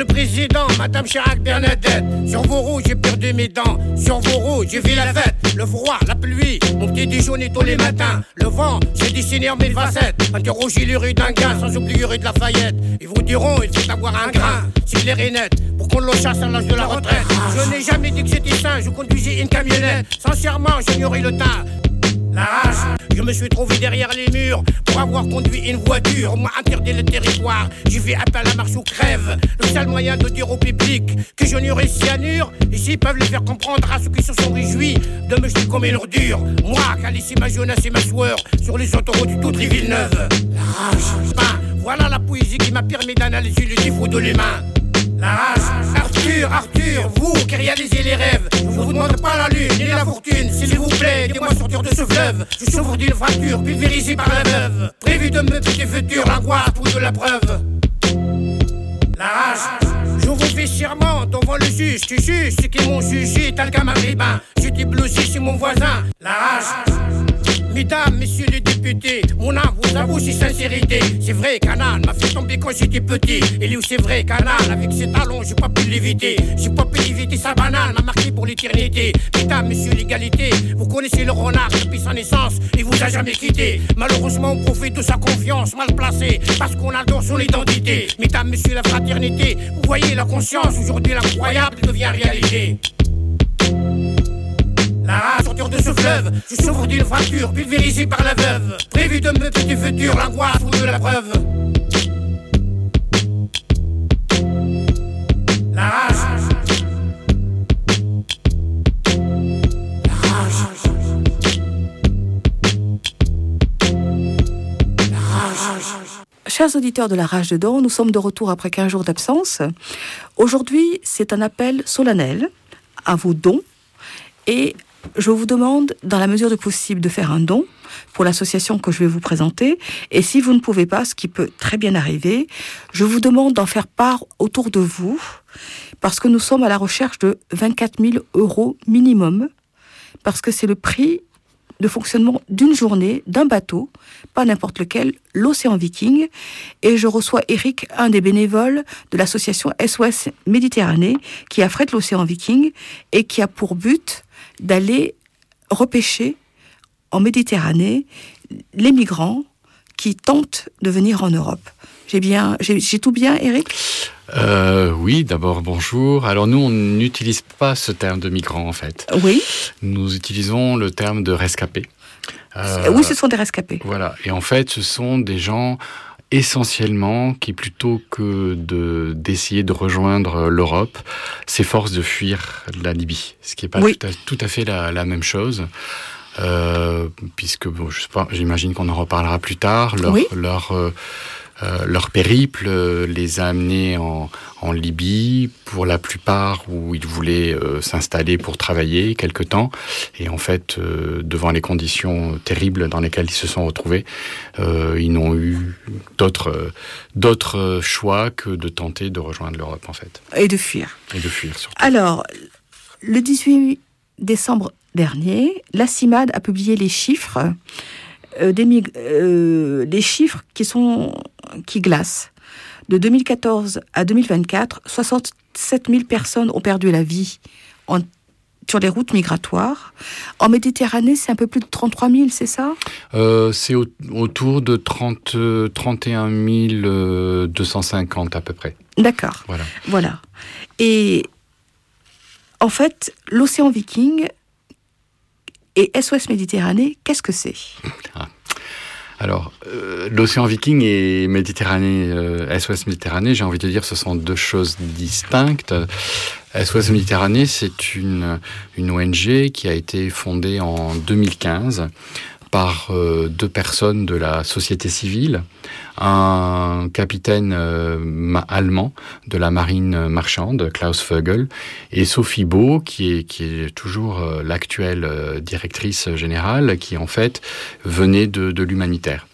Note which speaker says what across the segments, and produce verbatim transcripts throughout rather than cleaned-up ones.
Speaker 1: le président, Madame Chirac Bernadette. Sur vos roues, j'ai perdu mes dents. Sur vos roues, j'ai vu la fête. Le froid, la pluie, mon petit déjeuner tous les matins. Le vent, j'ai dessiné en mille facettes. Interrogez les rues d'un gars, sans oublier rue de Lafayette. Ils vous diront, il faut avoir un grain, c'est clair et net, pour qu'on le chasse à l'âge de la retraite. Je n'ai jamais dit que j'étais sain, je conduisais une camionnette. Sincèrement, j'ignorais le temps. La rage, je me suis trouvé derrière les murs pour avoir conduit une voiture. On m'a interdit le territoire, j'y vais appel à la marche ou crève. Le seul moyen de dire au public que je n'aurai cyanure, ici peuvent le faire comprendre à ceux qui se sont réjouis de me jeter comme une ordure. Moi, qui a laissé ma jeunesse et ma sueur sur les autoroutes de toutes les villes neuves. La rage, ben, voilà la poésie qui m'a permis d'analyser le défaut de l'humain. La rage, Arthur, Arthur, vous qui réalisez les rêves, je vous demande pas la lune ni la fortune, s'il vous plaît, aidez-moi sortir de ce fleuve. Je souffre d'une fracture pulvérisée par la veuve, prévu de me petit futur, l'angoisse ou de la preuve. La rage, je vous fais serment devant le juge, tu juges ceux qui m'ont jugé, tel qu'un maghrébin. J'étais blousé chez mon voisin. La rage, mesdames, messieurs les députés, mon âme vous avoue ses sincérités. C'est vrai qu'Anna m'a fait tomber quand j'étais petit. Et lui c'est vrai qu'Anna, avec ses talons, j'ai pas pu l'éviter. J'ai pas pu éviter sa banane, m'a marqué pour l'éternité. Mesdames, messieurs l'égalité, vous connaissez le renard depuis sa naissance, il vous a jamais quitté. Malheureusement on profite de sa confiance mal placée, parce qu'on adore son identité. Mesdames, messieurs la fraternité, vous voyez la conscience, aujourd'hui l'incroyable devient réalité. La rage, sortir de ce fleuve, je souffre d'une fracture pulvérisée par la veuve, prévu de me petit futur, l'angoisse ou de la preuve. La rage, la rage, la rage.
Speaker 2: Chers auditeurs de La Rage dedans, nous sommes de retour après quinze jours d'absence. Aujourd'hui, c'est un appel solennel à vos dons et je vous demande, dans la mesure du possible, de faire un don pour l'association que je vais vous présenter. Et si vous ne pouvez pas, ce qui peut très bien arriver, je vous demande d'en faire part autour de vous, parce que nous sommes à la recherche de vingt-quatre mille euros minimum, parce que c'est le prix de fonctionnement d'une journée, d'un bateau, pas n'importe lequel, l'Océan Viking. Et je reçois Eric, un des bénévoles de l'association S O S Méditerranée, qui affrète l'Océan Viking et qui a pour but d'aller repêcher en Méditerranée les migrants qui tentent de venir en Europe. J'ai bien, j'ai, j'ai tout bien, Eric ?
Speaker 3: Euh, oui, d'abord, bonjour. Alors, nous, on n'utilise pas ce terme de migrants, en fait.
Speaker 2: Oui.
Speaker 3: Nous utilisons le terme de rescapés. Euh,
Speaker 2: oui, ce sont des rescapés.
Speaker 3: Voilà. Et en fait, ce sont des gens essentiellement qui, plutôt que de, d'essayer de rejoindre l'Europe, s'efforcent de fuir la Libye. Ce qui n'est pas
Speaker 2: oui.
Speaker 3: tout, à, tout à fait la, la même chose. Euh, puisque, bon, je sais pas, j'imagine qu'on en reparlera plus tard. Leur,
Speaker 2: oui.
Speaker 3: leur, euh, euh, leur périple euh, les a amenés en, en Libye, pour la plupart où ils voulaient euh, s'installer pour travailler quelque temps. Et en fait, euh, devant les conditions terribles dans lesquelles ils se sont retrouvés, euh, ils n'ont eu d'autres, euh, d'autres choix que de tenter de rejoindre l'Europe, en fait.
Speaker 2: Et de fuir.
Speaker 3: Et de fuir, surtout.
Speaker 2: Alors, le dix-huit décembre dernier, la CIMAD a publié les chiffres, euh, des mig- euh, les chiffres qui sont qui glacent. De deux mille quatorze à deux mille vingt-quatre, soixante-sept mille personnes ont perdu la vie en, sur les routes migratoires. En Méditerranée, c'est un peu plus de trente-trois mille, c'est ça ?
Speaker 3: euh, C'est au, autour de trente, trente et un mille deux cent cinquante à peu près.
Speaker 2: D'accord.
Speaker 3: Voilà.
Speaker 2: Voilà. Et en fait, l'Océan Viking et S O S Méditerranée, qu'est-ce que c'est ?
Speaker 3: ah. Alors, euh, l'Océan Viking et Méditerranée, euh, S O S Méditerranée, j'ai envie de dire, ce sont deux choses distinctes. S O S Méditerranée, c'est une, une O N G qui a été fondée en deux mille quinze par euh, deux personnes de la société civile, un capitaine euh, allemand de la marine marchande, Klaus Vögel, et Sophie Beau, qui est, qui est toujours euh, l'actuelle euh, directrice générale, qui en fait venait de, de l'humanitaire.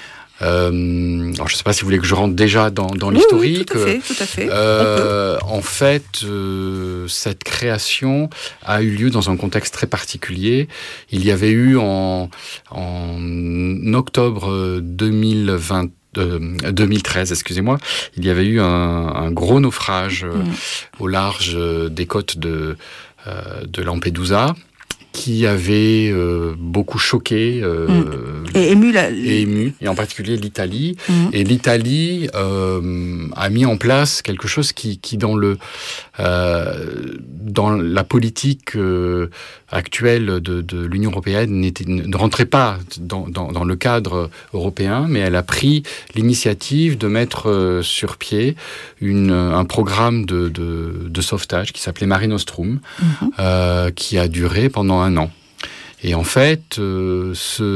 Speaker 3: Euh, alors je ne sais pas si vous voulez que je rentre déjà dans, dans
Speaker 2: oui,
Speaker 3: l'historique.
Speaker 2: Oui, tout à fait, tout à fait.
Speaker 3: Euh, en fait, euh, cette création a eu lieu dans un contexte très particulier. Il y avait eu en, en octobre deux mille vingt, de deux mille treize, excusez-moi, il y avait eu un, un gros naufrage euh, mmh. au large des côtes de, euh, de Lampedusa, qui avait euh, beaucoup choqué euh,
Speaker 2: mmh. et, ému la...
Speaker 3: et ému, et en particulier l'Italie.
Speaker 2: Mmh.
Speaker 3: Et l'Italie euh, a mis en place quelque chose qui, qui dans le euh, dans la politique euh, actuelle de, de l'Union européenne n'était, ne rentrait pas dans, dans, dans le cadre européen, mais elle a pris l'initiative de mettre euh, sur pied une, un programme de, de, de sauvetage qui s'appelait Mare Nostrum, mmh. euh, qui a duré pendant un an. Et en fait, euh,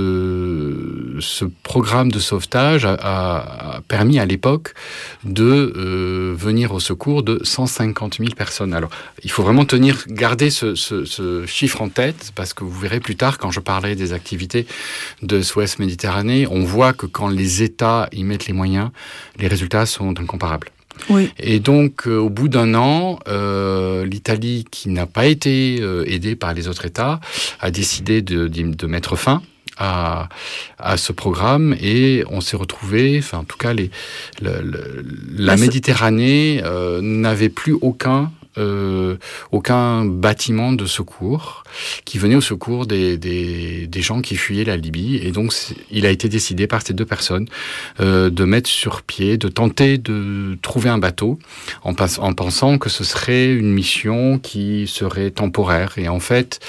Speaker 3: ce, ce programme de sauvetage a, a permis à l'époque de euh, venir au secours de cent cinquante mille personnes. Alors, il faut vraiment tenir, garder ce, ce, ce chiffre en tête, parce que vous verrez plus tard, quand je parlerai des activités de S O S Méditerranée, on voit que quand les États y mettent les moyens, les résultats sont incomparables.
Speaker 2: Oui.
Speaker 3: Et donc, euh, au bout d'un an, euh, l'Italie, qui n'a pas été euh, aidée par les autres États, a décidé de, de, de mettre fin à, à ce programme, et on s'est retrouvé, enfin, en tout cas, les, le, le, la Est-ce... Méditerranée euh, n'avait plus aucun Euh, aucun bâtiment de secours qui venait au secours des, des, des gens qui fuyaient la Libye. Et donc, il a été décidé par ces deux personnes euh, de mettre sur pied, de tenter de trouver un bateau en, en pensant que ce serait une mission qui serait temporaire. Et en fait,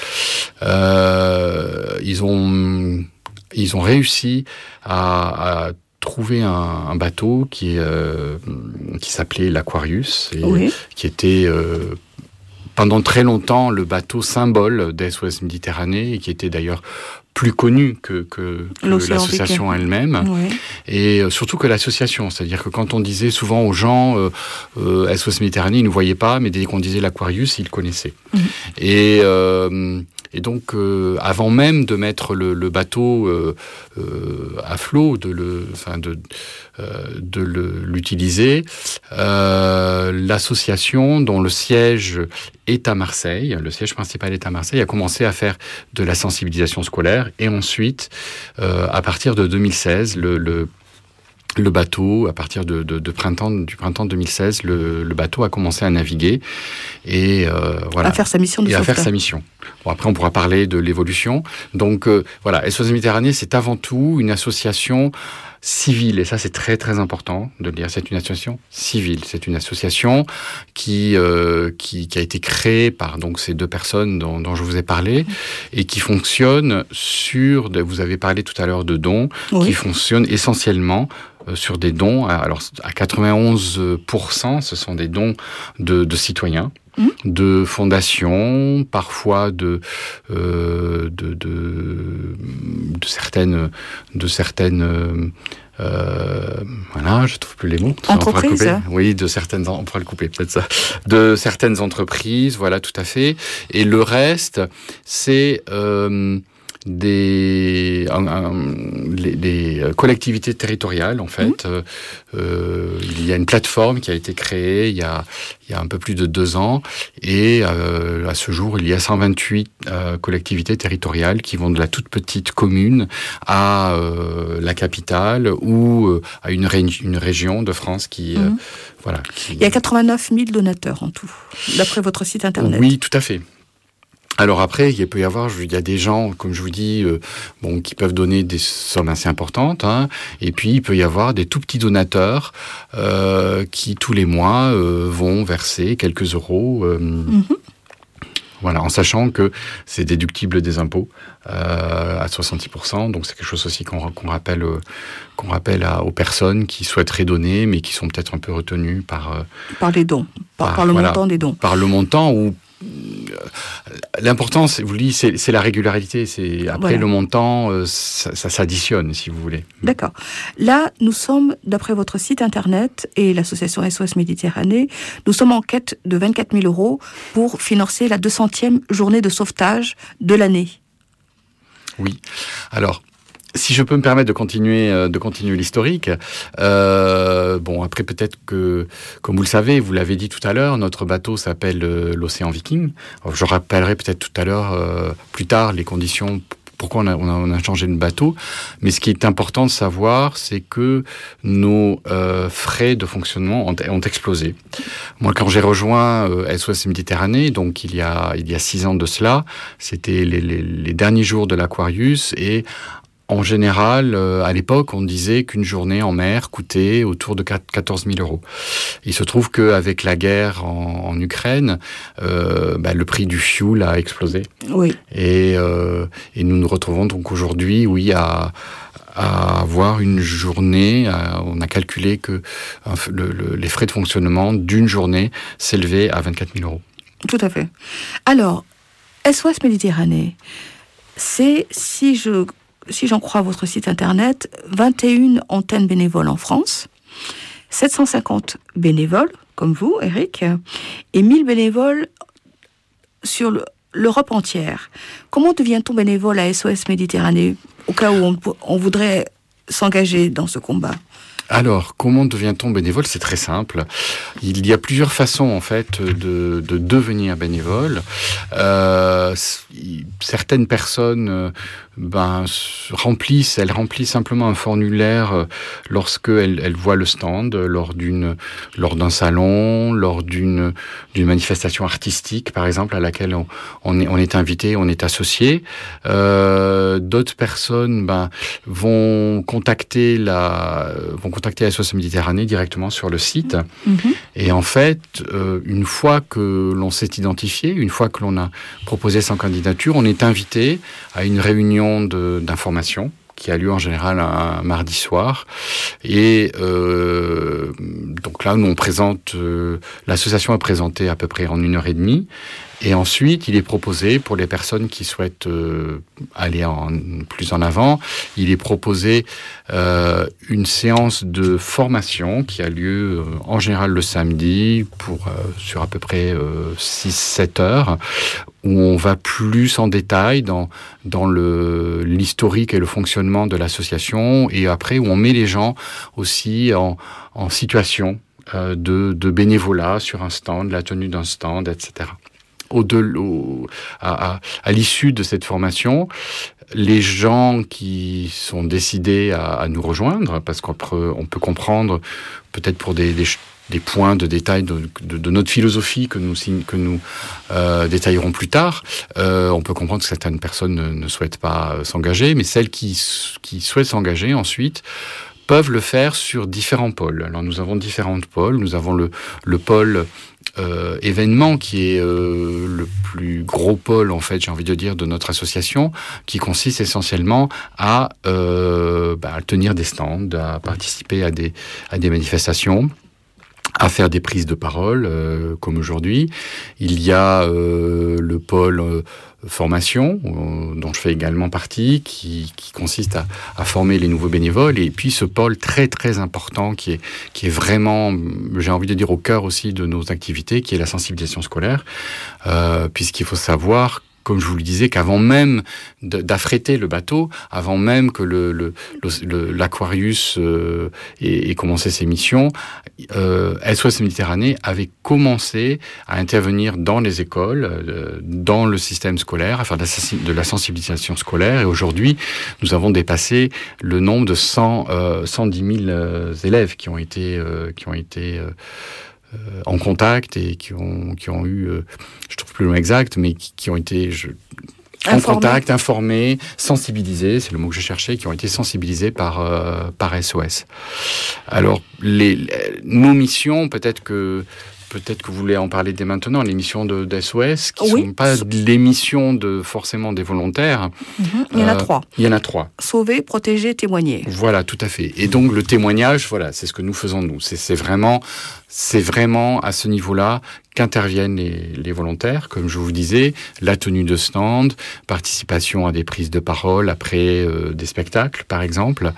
Speaker 3: euh, ils ont, ils ont réussi à, à trouver un, un bateau qui, euh, qui s'appelait l'Aquarius, et
Speaker 2: oui.
Speaker 3: qui était euh, pendant très longtemps le bateau symbole d'S O S Méditerranée, et qui était d'ailleurs plus connu que, que, que l'association elle-même,
Speaker 2: oui.
Speaker 3: et surtout que l'association. C'est-à-dire que quand on disait souvent aux gens euh, euh, S O S Méditerranée, ils ne voyaient pas, mais dès qu'on disait l'Aquarius, ils le connaissaient. Mmh. Et... Euh, Et donc, euh, avant même de mettre le, le bateau euh, euh, à flot, de le, enfin de, euh, de le, l'utiliser, euh, l'association, dont le siège est à Marseille, le siège principal est à Marseille, a commencé à faire de la sensibilisation scolaire. Et ensuite, euh, à partir de deux mille seize, le, le Le bateau, à partir de, de, de printemps, du printemps deux mille seize, le, le bateau a commencé à naviguer et euh, voilà,
Speaker 2: à faire sa mission de
Speaker 3: et
Speaker 2: sauvetage.
Speaker 3: à faire sa mission. Bon, après, on pourra parler de l'évolution. Donc euh, voilà, S O S Méditerranée, c'est avant tout une association civile, et ça c'est très très important de le dire. C'est une association civile, c'est une association qui euh, qui, qui a été créée par donc ces deux personnes dont, dont je vous ai parlé, et qui fonctionne sur, de, vous avez parlé tout à l'heure de dons, oui. qui fonctionne essentiellement euh, sur des dons. Alors à quatre-vingt-onze pour cent, ce sont des dons de, de citoyens, mmh. de fondations, parfois de, euh, de, de, de certaines, de certaines euh, voilà, je trouve plus les mots.
Speaker 2: Entreprises.
Speaker 3: Hein. Oui, de certaines, on pourra le couper, peut-être ça. De certaines entreprises, voilà, tout à fait. Et le reste, c'est euh, des un, un, les, les collectivités territoriales, en fait. Mmh. Euh, il y a une plateforme qui a été créée il y a il y a un peu plus de deux ans, et euh, à ce jour, il y a cent vingt-huit euh, collectivités territoriales qui vont de la toute petite commune à euh, la capitale, ou euh, à une, ré- une région de France qui mmh. euh, voilà. Qui...
Speaker 2: Il y a quatre-vingt-neuf mille donateurs en tout, d'après votre site internet.
Speaker 3: Oui, tout à fait. Alors après, il peut y avoir, il y a des gens, comme je vous dis, euh, bon, qui peuvent donner des sommes assez importantes, hein, et puis il peut y avoir des tout petits donateurs euh, qui tous les mois euh, vont verser quelques euros, euh, mm-hmm. voilà, en sachant que c'est déductible des impôts euh, à soixante-dix pour cent, donc c'est quelque chose aussi qu'on, qu'on rappelle, euh, qu'on rappelle à, aux personnes qui souhaiteraient donner, mais qui sont peut-être un peu retenues par euh,
Speaker 2: par les dons, par, par, par le voilà, montant des dons,
Speaker 3: par le montant ou l'important, c'est, vous le dites, c'est, c'est la régularité. C'est, après, voilà. le montant, euh, ça, ça s'additionne, si vous voulez.
Speaker 2: D'accord. Là, nous sommes, d'après votre site internet et l'association S O S Méditerranée, nous sommes en quête de vingt-quatre mille euros pour financer la deux centième journée de sauvetage de l'année.
Speaker 3: Oui. Alors... Si je peux me permettre de continuer, de continuer l'historique, euh, bon, après peut-être que, comme vous le savez, vous l'avez dit tout à l'heure, notre bateau s'appelle euh, l'Océan Viking. Alors, je rappellerai peut-être tout à l'heure, euh, plus tard, les conditions pourquoi on a, on, a, on a changé de bateau. Mais ce qui est important de savoir, c'est que nos euh, frais de fonctionnement ont, ont explosé. Moi, quand j'ai rejoint euh, S O S Méditerranée, donc il y a il y a six ans de cela, c'était les, les, les derniers jours de l'Aquarius, et en général, euh, à l'époque, on disait qu'une journée en mer coûtait autour de quatorze mille euros. Il se trouve qu'avec la guerre en, en Ukraine, euh, bah, le prix du fuel a explosé.
Speaker 2: Oui.
Speaker 3: Et, euh, et nous nous retrouvons donc aujourd'hui, oui, à, à avoir une journée. À, on a calculé que euh, le, le, les frais de fonctionnement d'une journée s'élevaient à vingt-quatre mille euros.
Speaker 2: Tout à fait. Alors, S O S Méditerranée, c'est, si je... si j'en crois votre site internet, vingt et une antennes bénévoles en France, sept cent cinquante bénévoles, comme vous, Eric, et mille bénévoles sur le, l'Europe entière. Comment devient-on bénévole à S O S Méditerranée, au cas où on, on voudrait s'engager dans ce combat ?
Speaker 3: Alors, comment devient-on bénévole ? C'est très simple. Il y a plusieurs façons, en fait, de, de devenir bénévole. Euh, certaines personnes ben, remplissent, elles remplissent simplement un formulaire lorsqu'elles elles voient le stand, lors d'une, lors d'un salon, lors d'une, d'une manifestation artistique, par exemple, à laquelle on, on, est, on est invité, on est associé. Euh, d'autres personnes ben, vont contacter la... vont contacter S O S Méditerranée directement sur le site. Mmh. Et en fait, euh, une fois que l'on s'est identifié, une fois que l'on a proposé son candidature, on est invité à une réunion de, d'information qui a lieu en général un, un mardi soir. Et euh, donc là, nous, on présente... Euh, l'association est présentée à peu près en une heure et demie. Et ensuite, il est proposé, pour les personnes qui souhaitent euh, aller en, plus en avant, il est proposé euh, une séance de formation qui a lieu euh, en général le samedi, pour, euh, sur à peu près euh, six sept heures, où on va plus en détail dans, dans le, l'historique et le fonctionnement de l'association, et après où on met les gens aussi en, en situation euh, de, de bénévolat sur un stand, la tenue d'un stand, et cetera. Au de, au, à, à, à l'issue de cette formation, les gens qui sont décidés à, à nous rejoindre, parce qu'on peut, on peut comprendre, peut-être pour des, des, des points de détail de, de, de notre philosophie que nous, que nous euh, détaillerons plus tard, euh, on peut comprendre que certaines personnes ne, ne souhaitent pas s'engager, mais celles qui, qui souhaitent s'engager ensuite peuvent le faire sur différents pôles. Alors nous avons différents pôles. Nous avons le, le pôle euh, événement qui est euh, le plus gros pôle, en fait, j'ai envie de dire, de notre association, qui consiste essentiellement à, euh, bah, à tenir des stands, à participer à des, à des manifestations, à faire des prises de parole, euh, comme aujourd'hui. Il y a euh, le pôle euh, formation, euh, dont je fais également partie, qui, qui consiste à, à former les nouveaux bénévoles. Et puis ce pôle très très important, qui est, qui est vraiment, j'ai envie de dire, au cœur aussi de nos activités, qui est la sensibilisation scolaire, euh, puisqu'il faut savoir, comme je vous le disais, qu'avant même d'affréter le bateau, avant même que le, le, le, l'Aquarius euh, ait, ait commencé ses missions, euh, S O S Méditerranée avait commencé à intervenir dans les écoles, euh, dans le système scolaire, à faire de la, de la sensibilisation scolaire. Et aujourd'hui, nous avons dépassé le nombre de cent, euh, cent dix mille euh, élèves qui ont été... Euh, qui ont été euh, Euh, en contact et qui ont, qui ont eu, euh, je trouve plus le nom exact, mais qui, qui ont été je, en informés. contact, informés, sensibilisés, c'est le mot que je cherchais, qui ont été sensibilisés par, euh, par S O S. Alors, les, les, nos missions, peut-être que Peut-être que vous voulez en parler dès maintenant, les missions de, de S O S, qui ne oui. sont pas les missions de, forcément des volontaires.
Speaker 2: Mmh. Il y en a euh, trois.
Speaker 3: Il y en a trois.
Speaker 2: Sauver, protéger, témoigner.
Speaker 3: Voilà, tout à fait. Et donc, le témoignage, voilà, c'est ce que nous faisons, nous. C'est, c'est, vraiment, c'est vraiment à ce niveau-là qu'interviennent les, les volontaires. Comme je vous disais, la tenue de stand, participation à des prises de parole après euh, des spectacles, par exemple.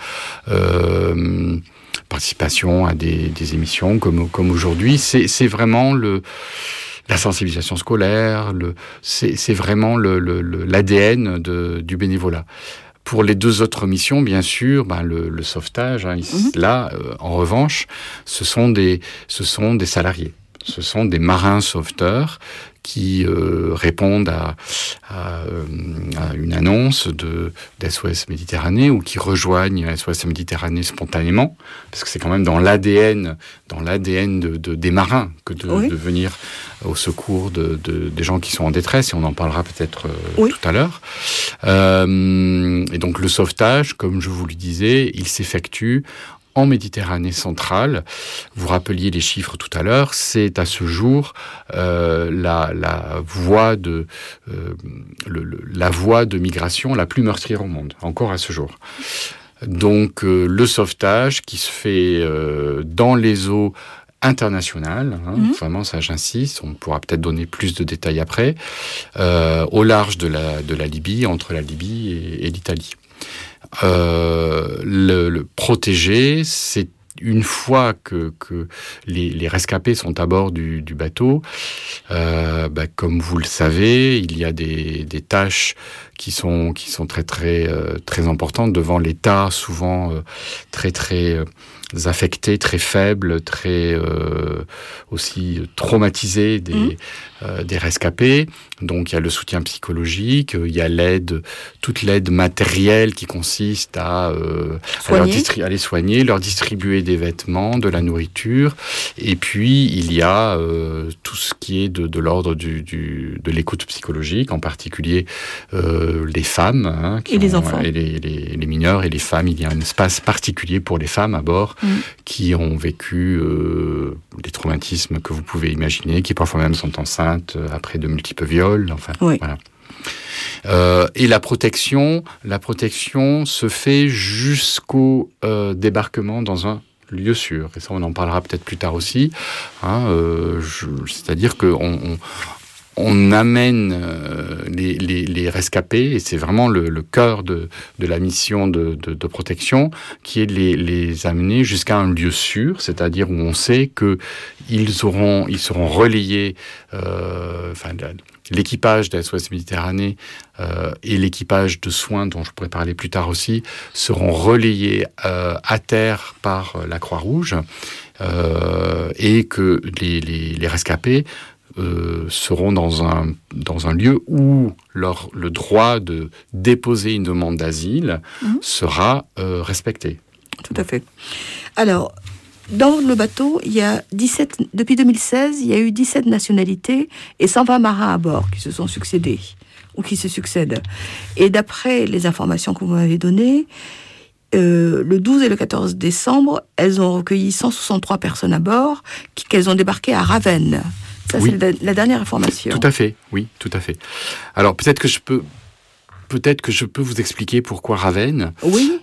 Speaker 3: Euh, participation à des, des émissions comme, comme aujourd'hui. C'est, c'est vraiment le, la sensibilisation scolaire, le, c'est, c'est vraiment le, le, le, l'A D N de, du bénévolat. Pour les deux autres missions, bien sûr, ben le, le sauvetage, hein, mm-hmm. là, euh, en revanche, ce sont des, ce sont des salariés. Ce sont des marins sauveteurs qui euh, répondent à, à, à une annonce de, d'S O S Méditerranée ou qui rejoignent S O S Méditerranée spontanément, parce que c'est quand même dans l'A D N, dans l'A D N de, de, des marins que de, oui. de venir au secours de, de, des gens qui sont en détresse, et on en parlera peut-être euh, oui. tout à l'heure. Euh, et donc le sauvetage, comme je vous le disais, il s'effectue en Méditerranée centrale. Vous rappeliez les chiffres tout à l'heure, c'est à ce jour euh, la, la voie de euh, le, le, la voie de migration la plus meurtrière au monde, encore à ce jour. Donc euh, le sauvetage qui se fait euh, dans les eaux internationales, hein, mmh. vraiment ça j'insiste, on pourra peut-être donner plus de détails après, euh, au large de la, de la Libye, entre la Libye et, et l'Italie. Euh, le, le protéger, c'est une fois que, que les, les rescapés sont à bord du, du bateau, euh, bah, comme vous le savez, il y a des, des tâches qui sont, qui sont très, très, euh, très importantes devant l'État, souvent euh, très, très euh, affectés, très faibles, très euh, aussi traumatisés des, mmh. euh, des rescapés. Donc il y a le soutien psychologique, il y a l'aide, toute l'aide matérielle qui consiste à, euh, à, leur distri- à les soigner, leur distribuer des vêtements, de la nourriture. Et puis il y a euh, tout ce qui est de, de l'ordre du, du, de l'écoute psychologique, en particulier euh, les femmes hein, qui
Speaker 2: et,
Speaker 3: ont,
Speaker 2: les enfants.
Speaker 3: et les, les, les mineurs et les femmes. Il y a un espace particulier pour les femmes à bord mmh. qui ont vécu euh, des traumatismes que vous pouvez imaginer, qui parfois même sont enceintes après de multiples viols. Enfin,
Speaker 2: oui.
Speaker 3: voilà. Euh, et la protection, la protection se fait jusqu'au euh, débarquement dans un lieu sûr. Et ça, on en parlera peut-être plus tard aussi. Hein, euh, je, c'est-à-dire qu'on on, on amène euh, les, les, les rescapés, et c'est vraiment le, le cœur de, de la mission de, de, de protection, qui est de les, les amener jusqu'à un lieu sûr, c'est-à-dire où on sait qu'ils auront, ils seront relayés, euh, enfin, l'équipage de S O S Méditerranée euh, et l'équipage de soins, dont je pourrais parler plus tard aussi, seront relayés euh, à terre par la Croix-Rouge, euh, et que les, les, les rescapés Euh, seront dans un, dans un lieu où leur, le droit de déposer une demande d'asile mmh. sera euh, respecté.
Speaker 2: Tout à fait. Alors, dans le bateau, il y a dix-sept, depuis deux mille seize, il y a eu dix-sept nationalités et cent vingt marins à bord qui se sont succédés, ou qui se succèdent. Et d'après les informations que vous m'avez données, Euh, le douze et le quatorze décembre, elles ont recueilli cent soixante-trois personnes à bord, qui, qu'elles ont débarqué à Ravenne. Ça, oui. c'est la, la dernière information.
Speaker 3: Tout à fait, oui, tout à fait. Alors, peut-être que je peux, peut-être que je peux vous expliquer pourquoi Ravenne.
Speaker 2: Oui.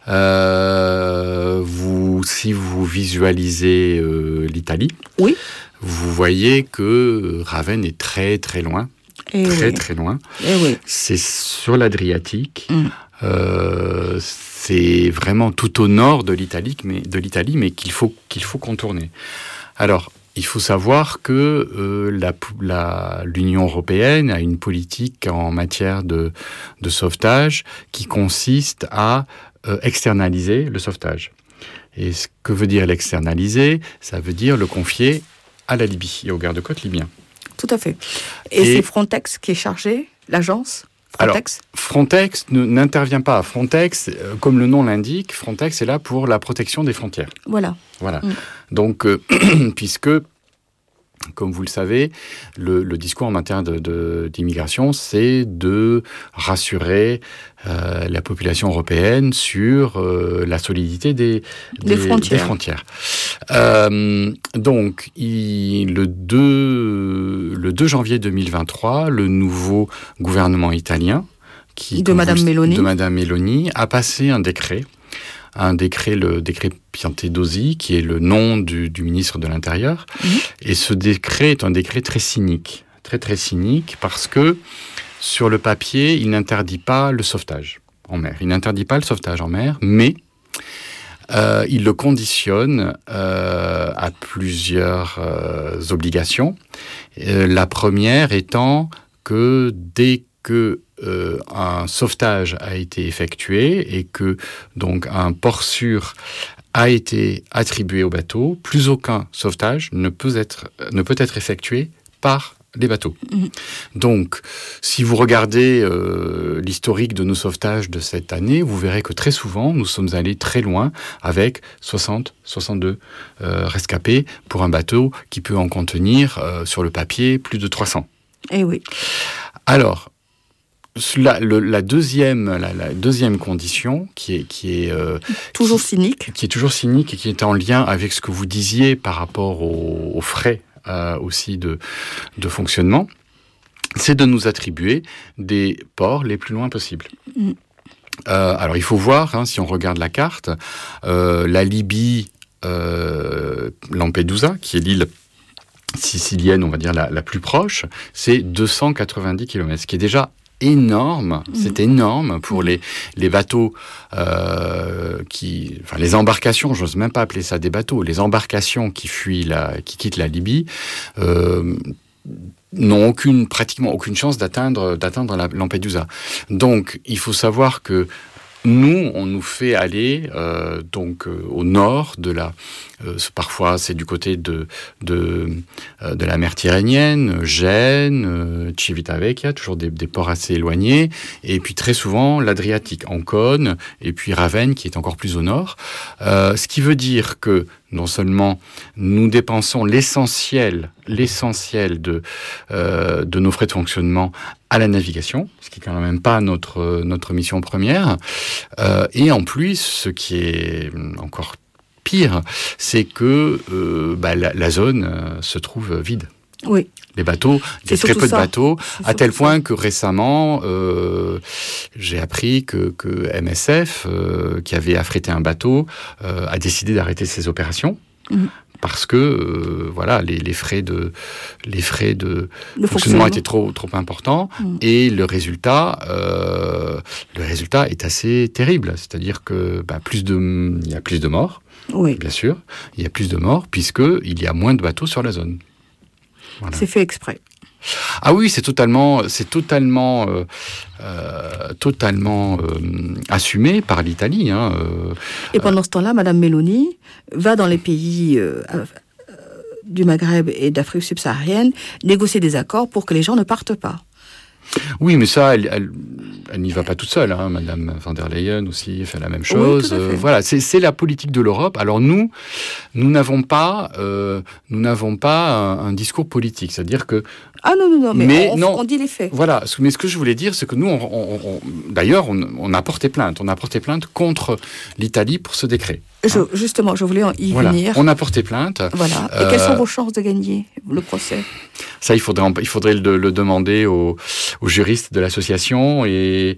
Speaker 3: Euh, vous, si vous visualisez euh, l'Italie,
Speaker 2: oui.
Speaker 3: vous voyez que Ravenne est très, très loin.
Speaker 2: Et
Speaker 3: très,
Speaker 2: oui.
Speaker 3: très loin.
Speaker 2: Et oui.
Speaker 3: C'est sur l'Adriatique.
Speaker 2: Mm.
Speaker 3: Euh, c'est vraiment tout au nord de l'Italie, mais, de l'Italie, mais qu'il faut, qu'il faut contourner. Alors, il faut savoir que euh, la, la, l'Union européenne a une politique en matière de, de sauvetage qui consiste à euh, externaliser le sauvetage. Et ce que veut dire l'externaliser, ça veut dire le confier à la Libye et aux gardes-côtes libyens.
Speaker 2: Tout à fait. Et, et c'est Frontex qui est chargé, l'agence Frontex.
Speaker 3: Alors, Frontex ne, n'intervient pas. Frontex, euh, comme le nom l'indique, Frontex est là pour la protection des frontières.
Speaker 2: Voilà.
Speaker 3: Voilà.
Speaker 2: Mm.
Speaker 3: Donc, euh, puisque, comme vous le savez, le, le discours en matière de, de, d'immigration, c'est de rassurer euh, la population européenne sur euh, la solidité des, des,
Speaker 2: des frontières.
Speaker 3: Des frontières. Euh, donc, il, le, deux, le deux janvier deux mille vingt-trois, le nouveau gouvernement italien, qui,
Speaker 2: de Madame Meloni.
Speaker 3: de Madame Meloni, a passé un décret. Un décret, le décret Piantedosi, qui est le nom du, du ministre de l'Intérieur. Mmh. Et ce décret est un décret très cynique. Très, très cynique, parce que, sur le papier, il n'interdit pas le sauvetage en mer. Il n'interdit pas le sauvetage en mer, mais euh, il le conditionne euh, à plusieurs euh, obligations. Euh, la première étant que dès que Euh, un sauvetage a été effectué et que donc un port sûr a été attribué au bateau, plus aucun sauvetage ne peut être, ne peut être effectué par les bateaux.
Speaker 2: Mmh.
Speaker 3: Donc, si vous regardez euh, l'historique de nos sauvetages de cette année, vous verrez que très souvent, nous sommes allés très loin avec soixante, soixante-deux euh, rescapés pour un bateau qui peut en contenir, euh, sur le papier, plus de trois cents.
Speaker 2: Eh oui.
Speaker 3: Alors, la, le, la, deuxième, la, la deuxième condition, qui est, qui est euh,
Speaker 2: toujours
Speaker 3: qui,
Speaker 2: cynique,
Speaker 3: qui est toujours cynique et qui est en lien avec ce que vous disiez par rapport aux, aux frais euh, aussi de, de fonctionnement, c'est de nous attribuer des ports les plus loin possibles. Mm. Euh, alors, il faut voir, hein, si on regarde la carte, euh, la Libye, euh, Lampedusa, qui est l'île sicilienne, on va dire la, la plus proche, c'est deux cent quatre-vingt-dix kilomètres, ce qui est déjà énorme, mmh. c'est énorme pour les, les bateaux euh, qui, enfin les embarcations, j'ose même pas appeler ça des bateaux, les embarcations qui fuient la, qui quittent la Libye, euh, n'ont aucune, pratiquement aucune chance d'atteindre, d'atteindre la Lampedusa. Donc, il faut savoir que nous, on nous fait aller euh, donc euh, au nord de la. Euh, parfois, c'est du côté de de euh, de la mer Tyrrhénienne, Gênes, euh, Civitavecchia, toujours des, des ports assez éloignés, et puis très souvent l'Adriatique, Ancône, et puis Ravenne, qui est encore plus au nord. Euh, ce qui veut dire que non seulement nous dépensons l'essentiel, l'essentiel de euh, de nos frais de fonctionnement à la navigation, ce qui est quand même pas notre notre mission première, euh, et en plus, ce qui est encore pire, c'est que euh, bah, la, la zone euh, se trouve vide.
Speaker 2: Oui.
Speaker 3: Les bateaux, il y a très peu ça. de bateaux, c'est à tel point ça. que récemment, euh, j'ai appris que, que M S F, euh, qui avait affrété un bateau, euh, a décidé d'arrêter ses opérations. Mmh. Parce que euh, voilà, les, les frais de les frais de le fonctionnement étaient trop trop importants mmh. et le résultat euh, le résultat est assez terrible. C'est-à-dire que bah, plus de il y a plus de morts, oui. bien sûr, il y a plus de morts puisque il y a moins de bateaux sur la zone.
Speaker 2: Voilà. C'est fait exprès.
Speaker 3: Ah oui, c'est totalement, c'est totalement, euh, euh, totalement euh, assumé par l'Italie. Hein, euh,
Speaker 2: et pendant ce temps-là, Madame Meloni va dans les pays euh, euh, du Maghreb et d'Afrique subsaharienne négocier des accords pour que les gens ne partent pas.
Speaker 3: Oui, mais ça, elle, elle, elle n'y va pas toute seule. Hein. Madame von der Leyen aussi fait la même chose.
Speaker 2: Oui,
Speaker 3: euh, voilà, c'est, c'est la politique de l'Europe. Alors nous, nous n'avons pas, euh, nous n'avons pas un, un discours politique. C'est-à-dire que
Speaker 2: ah non non non, mais, mais on,
Speaker 3: non,
Speaker 2: on dit les faits.
Speaker 3: Voilà, mais ce que je voulais dire, c'est que nous, on, on, on, d'ailleurs, on, on a porté plainte. On a porté plainte contre l'Italie pour ce décret.
Speaker 2: Je, hein. Justement, je voulais y
Speaker 3: voilà.
Speaker 2: venir.
Speaker 3: On a porté plainte.
Speaker 2: Voilà. Et euh, quelles sont vos chances de gagner le procès ?
Speaker 3: Ça, il faudrait, il faudrait le, le demander aux, aux juristes de l'association et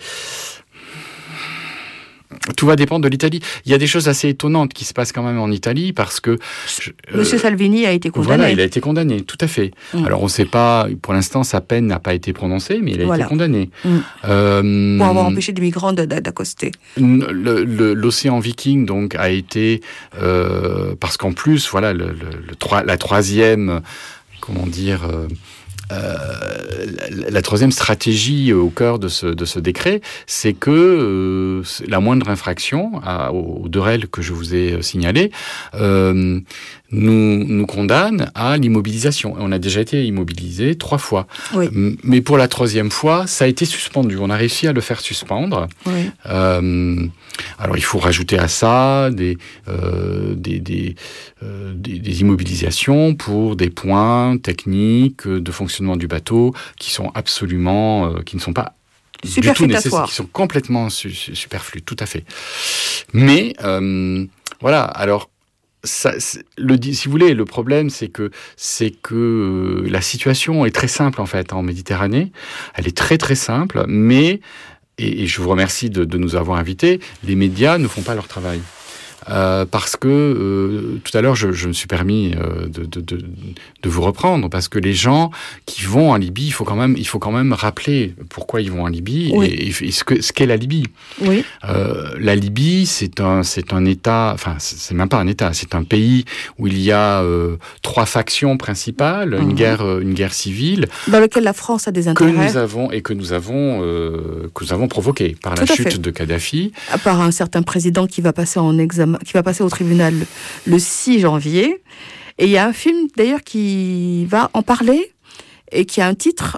Speaker 3: tout va dépendre de l'Italie. Il y a des choses assez étonnantes qui se passent quand même en Italie parce que...
Speaker 2: Je, Monsieur euh, Salvini a été condamné.
Speaker 3: Voilà, il a été condamné, tout à fait. Mmh. Alors on ne sait pas, pour l'instant sa peine n'a pas été prononcée, mais il a voilà. été condamné.
Speaker 2: Mmh. Euh, pour avoir empêché des migrants d'accoster.
Speaker 3: Le, le, l'océan Viking donc a été... Euh, parce qu'en plus, voilà, le, le, le, la troisième... Comment dire... Euh, Euh, la, la troisième stratégie au cœur de ce, de ce décret, c'est que euh, la moindre infraction à, aux deux règles que je vous ai signalées euh, nous, nous condamne à l'immobilisation. On a déjà été immobilisé trois fois.
Speaker 2: Oui.
Speaker 3: Mais pour la troisième fois, ça a été suspendu. On a réussi à le faire suspendre.
Speaker 2: Oui.
Speaker 3: Euh, alors il faut rajouter à ça des, euh, des, des, euh, des, des immobilisations pour des points techniques de fonctionnement du bateau qui sont absolument, euh, qui ne sont pas du tout nécessaires, qui sont complètement su- superflus, tout à fait. Mais euh, voilà, alors ça, le, si vous voulez, le problème c'est que c'est que la situation est très simple en fait en Méditerranée. Elle est très très simple, mais et, et je vous remercie de, de nous avoir invités. Les médias ne font pas leur travail. Euh, parce que euh, tout à l'heure, je, je me suis permis euh, de, de, de, de vous reprendre, parce que les gens qui vont en Libye, il faut quand même, il faut quand même rappeler pourquoi ils vont en Libye oui. et, et ce, que, ce qu'est la Libye.
Speaker 2: Oui.
Speaker 3: Euh, la Libye, c'est un, c'est un État, enfin, c'est même pas un État, c'est un pays où il y a euh, trois factions principales, mmh. une guerre, une guerre civile,
Speaker 2: dans lequel la France a des intérêts,
Speaker 3: que nous avons et que nous avons, euh, que nous avons provoqué par
Speaker 2: Tout
Speaker 3: la chute
Speaker 2: fait.
Speaker 3: de Kadhafi,
Speaker 2: par un certain président qui va passer en examen, qui va passer au tribunal le six janvier. Et il y a un film d'ailleurs qui va en parler et qui a un titre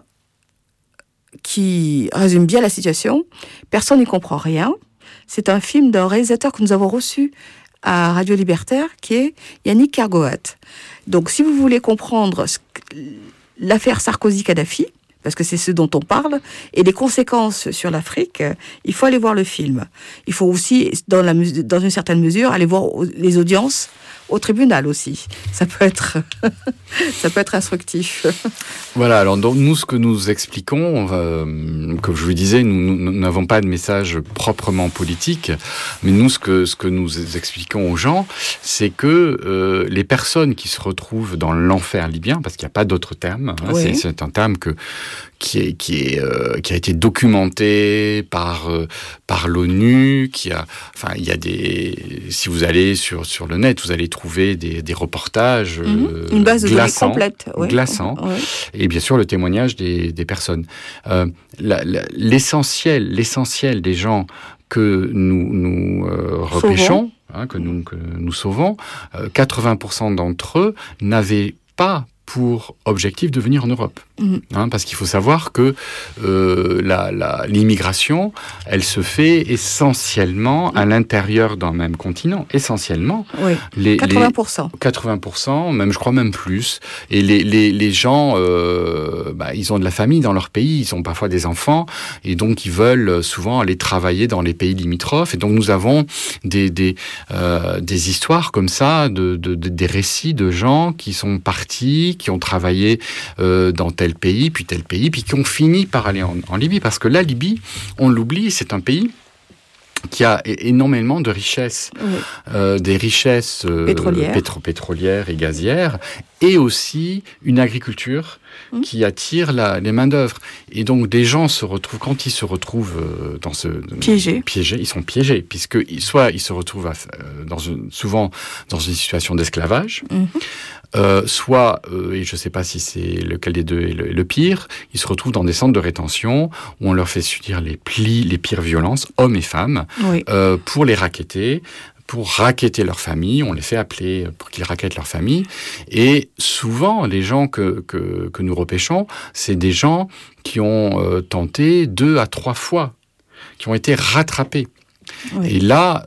Speaker 2: qui résume bien la situation. Personne n'y comprend rien. C'est un film d'un réalisateur que nous avons reçu à Radio Libertaire, qui est Yannick Kergoat. Donc, si vous voulez comprendre ce que, l'affaire Sarkozy-Kadhafi, parce que c'est ce dont on parle, et les conséquences sur l'Afrique, il faut aller voir le film. Il faut aussi, dans, la, dans une certaine mesure, aller voir les audiences au tribunal aussi. Ça peut être, ça peut être instructif.
Speaker 3: Voilà, alors donc, nous, ce que nous expliquons, euh, comme je vous disais, nous, nous n'avons pas de message proprement politique, mais nous, ce que, ce que nous expliquons aux gens, c'est que euh, les personnes qui se retrouvent dans l'enfer libyen, parce qu'il n'y a pas d'autre terme, hein, oui. c'est, c'est un terme que, qui, est, qui, est, euh, qui a été documenté par, euh, par l'ONU, qui a, enfin, il y a des, si vous allez sur, sur le net, vous allez trouver des, des reportages
Speaker 2: mmh. euh, une base de données complète,
Speaker 3: ouais. glaçants, ouais. et bien sûr le témoignage des, des personnes. Euh, la, la, l'essentiel, l'essentiel des gens que nous, nous euh, repêchons, hein, que, nous, que nous sauvons, euh, quatre-vingts pour cent d'entre eux n'avaient pas pour objectif de venir en Europe. Mmh. Hein, parce qu'il faut savoir que euh, la, la, l'immigration, elle se fait essentiellement à l'intérieur d'un même continent. Essentiellement.
Speaker 2: Oui, les, quatre-vingts pour cent.
Speaker 3: Les quatre-vingts pour cent, même, je crois même plus. Et les, les, les gens, euh, bah, ils ont de la famille dans leur pays, ils ont parfois des enfants, et donc ils veulent souvent aller travailler dans les pays limitrophes. Et donc nous avons des, des, euh, des histoires comme ça, de, de, de, des récits de gens qui sont partis, qui ont travaillé euh, dans tel pays, puis tel pays, puis qui ont fini par aller en, en Libye. Parce que la Libye, on l'oublie, c'est un pays qui a énormément de richesses, oui. euh, des richesses euh,
Speaker 2: pétrolières.
Speaker 3: Pétro- pétrolières et gazières, et aussi une agriculture mmh. qui attire la, les main-d'œuvre. Et donc, des gens se retrouvent, quand ils se retrouvent euh, dans ce...
Speaker 2: Piégés.
Speaker 3: Piégés, ils sont piégés, puisque soit ils se retrouvent à, euh, dans une, souvent dans une situation d'esclavage, mmh. Euh, soit, euh, et je ne sais pas si c'est lequel des deux est le, le pire, ils se retrouvent dans des centres de rétention où on leur fait subir les, plis, les pires violences, hommes et femmes,
Speaker 2: oui.
Speaker 3: euh, pour les racketter, pour racketter leur famille. On les fait appeler pour qu'ils rackettent leur famille. Et souvent, les gens que, que, que nous repêchons, c'est des gens qui ont euh, tenté deux à trois fois, qui ont été rattrapés. Oui. Et là,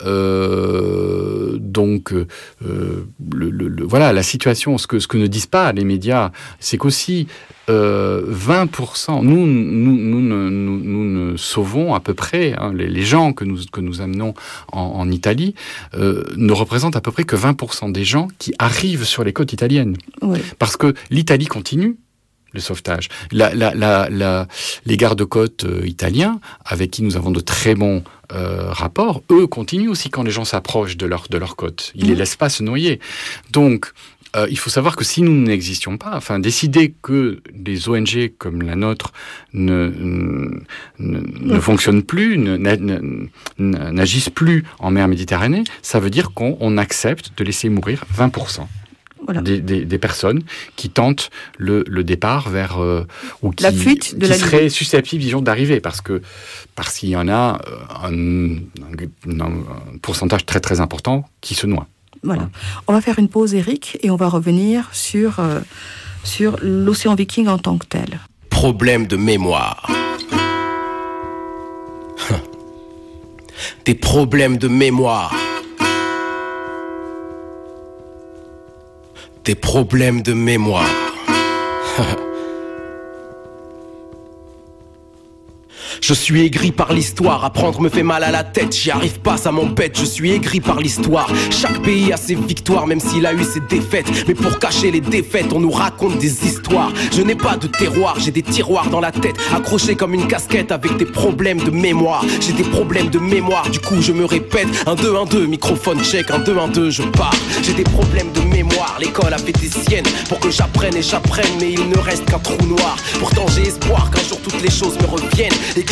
Speaker 3: euh, donc, euh, le, le, le, voilà, la situation, ce que, ce que ne disent pas les médias, c'est qu'aussi euh, vingt pour cent, nous, nous, nous, nous, nous, nous ne sauvons à peu près, hein, les, les gens que nous, que nous amenons en, en Italie, euh, ne représentent à peu près que vingt pour cent des gens qui arrivent sur les côtes italiennes.
Speaker 2: Oui.
Speaker 3: Parce que l'Italie continue le sauvetage. La, la, la, la, les gardes-côtes euh, italiens, avec qui nous avons de très bons euh, rapports, eux continuent aussi quand les gens s'approchent de leur, de leur côte. Ils ne mmh. les laissent pas se noyer. Donc, euh, il faut savoir que si nous n'existions pas, enfin, décider que des O N G comme la nôtre ne, ne, ne, ne fonctionnent plus, ne, ne, n'agissent plus en mer Méditerranée, ça veut dire qu'on on accepte de laisser mourir vingt pour cent. Voilà. Des, des, des personnes qui tentent le, le départ vers euh, ou qui,
Speaker 2: la fuite de
Speaker 3: qui
Speaker 2: la
Speaker 3: seraient susceptibles, disons, d'arriver parce que parce qu'il y en a un, un, un pourcentage très très important qui se noie.
Speaker 2: Voilà. Ouais. On va faire une pause, Eric, et on va revenir sur euh, sur l'océan Viking en tant que tel.
Speaker 4: Problème de mémoire. Des problèmes de mémoire. Des problèmes de mémoire. Je suis aigri par l'histoire, apprendre me fait mal à la tête, j'y arrive pas, ça m'embête, je suis aigri par l'histoire. Chaque pays a ses victoires, même s'il a eu ses défaites. Mais pour cacher les défaites, on nous raconte des histoires. Je n'ai pas de terroir, j'ai des tiroirs dans la tête, accrochés comme une casquette avec des problèmes de mémoire. J'ai des problèmes de mémoire, du coup je me répète. Un deux, un deux, microphone check, un deux, un deux, je pars. J'ai des problèmes de mémoire, l'école a fait des siennes pour que j'apprenne et j'apprenne, mais il ne reste qu'un trou noir. Pourtant j'ai espoir qu'un jour toutes les choses me reviennent et que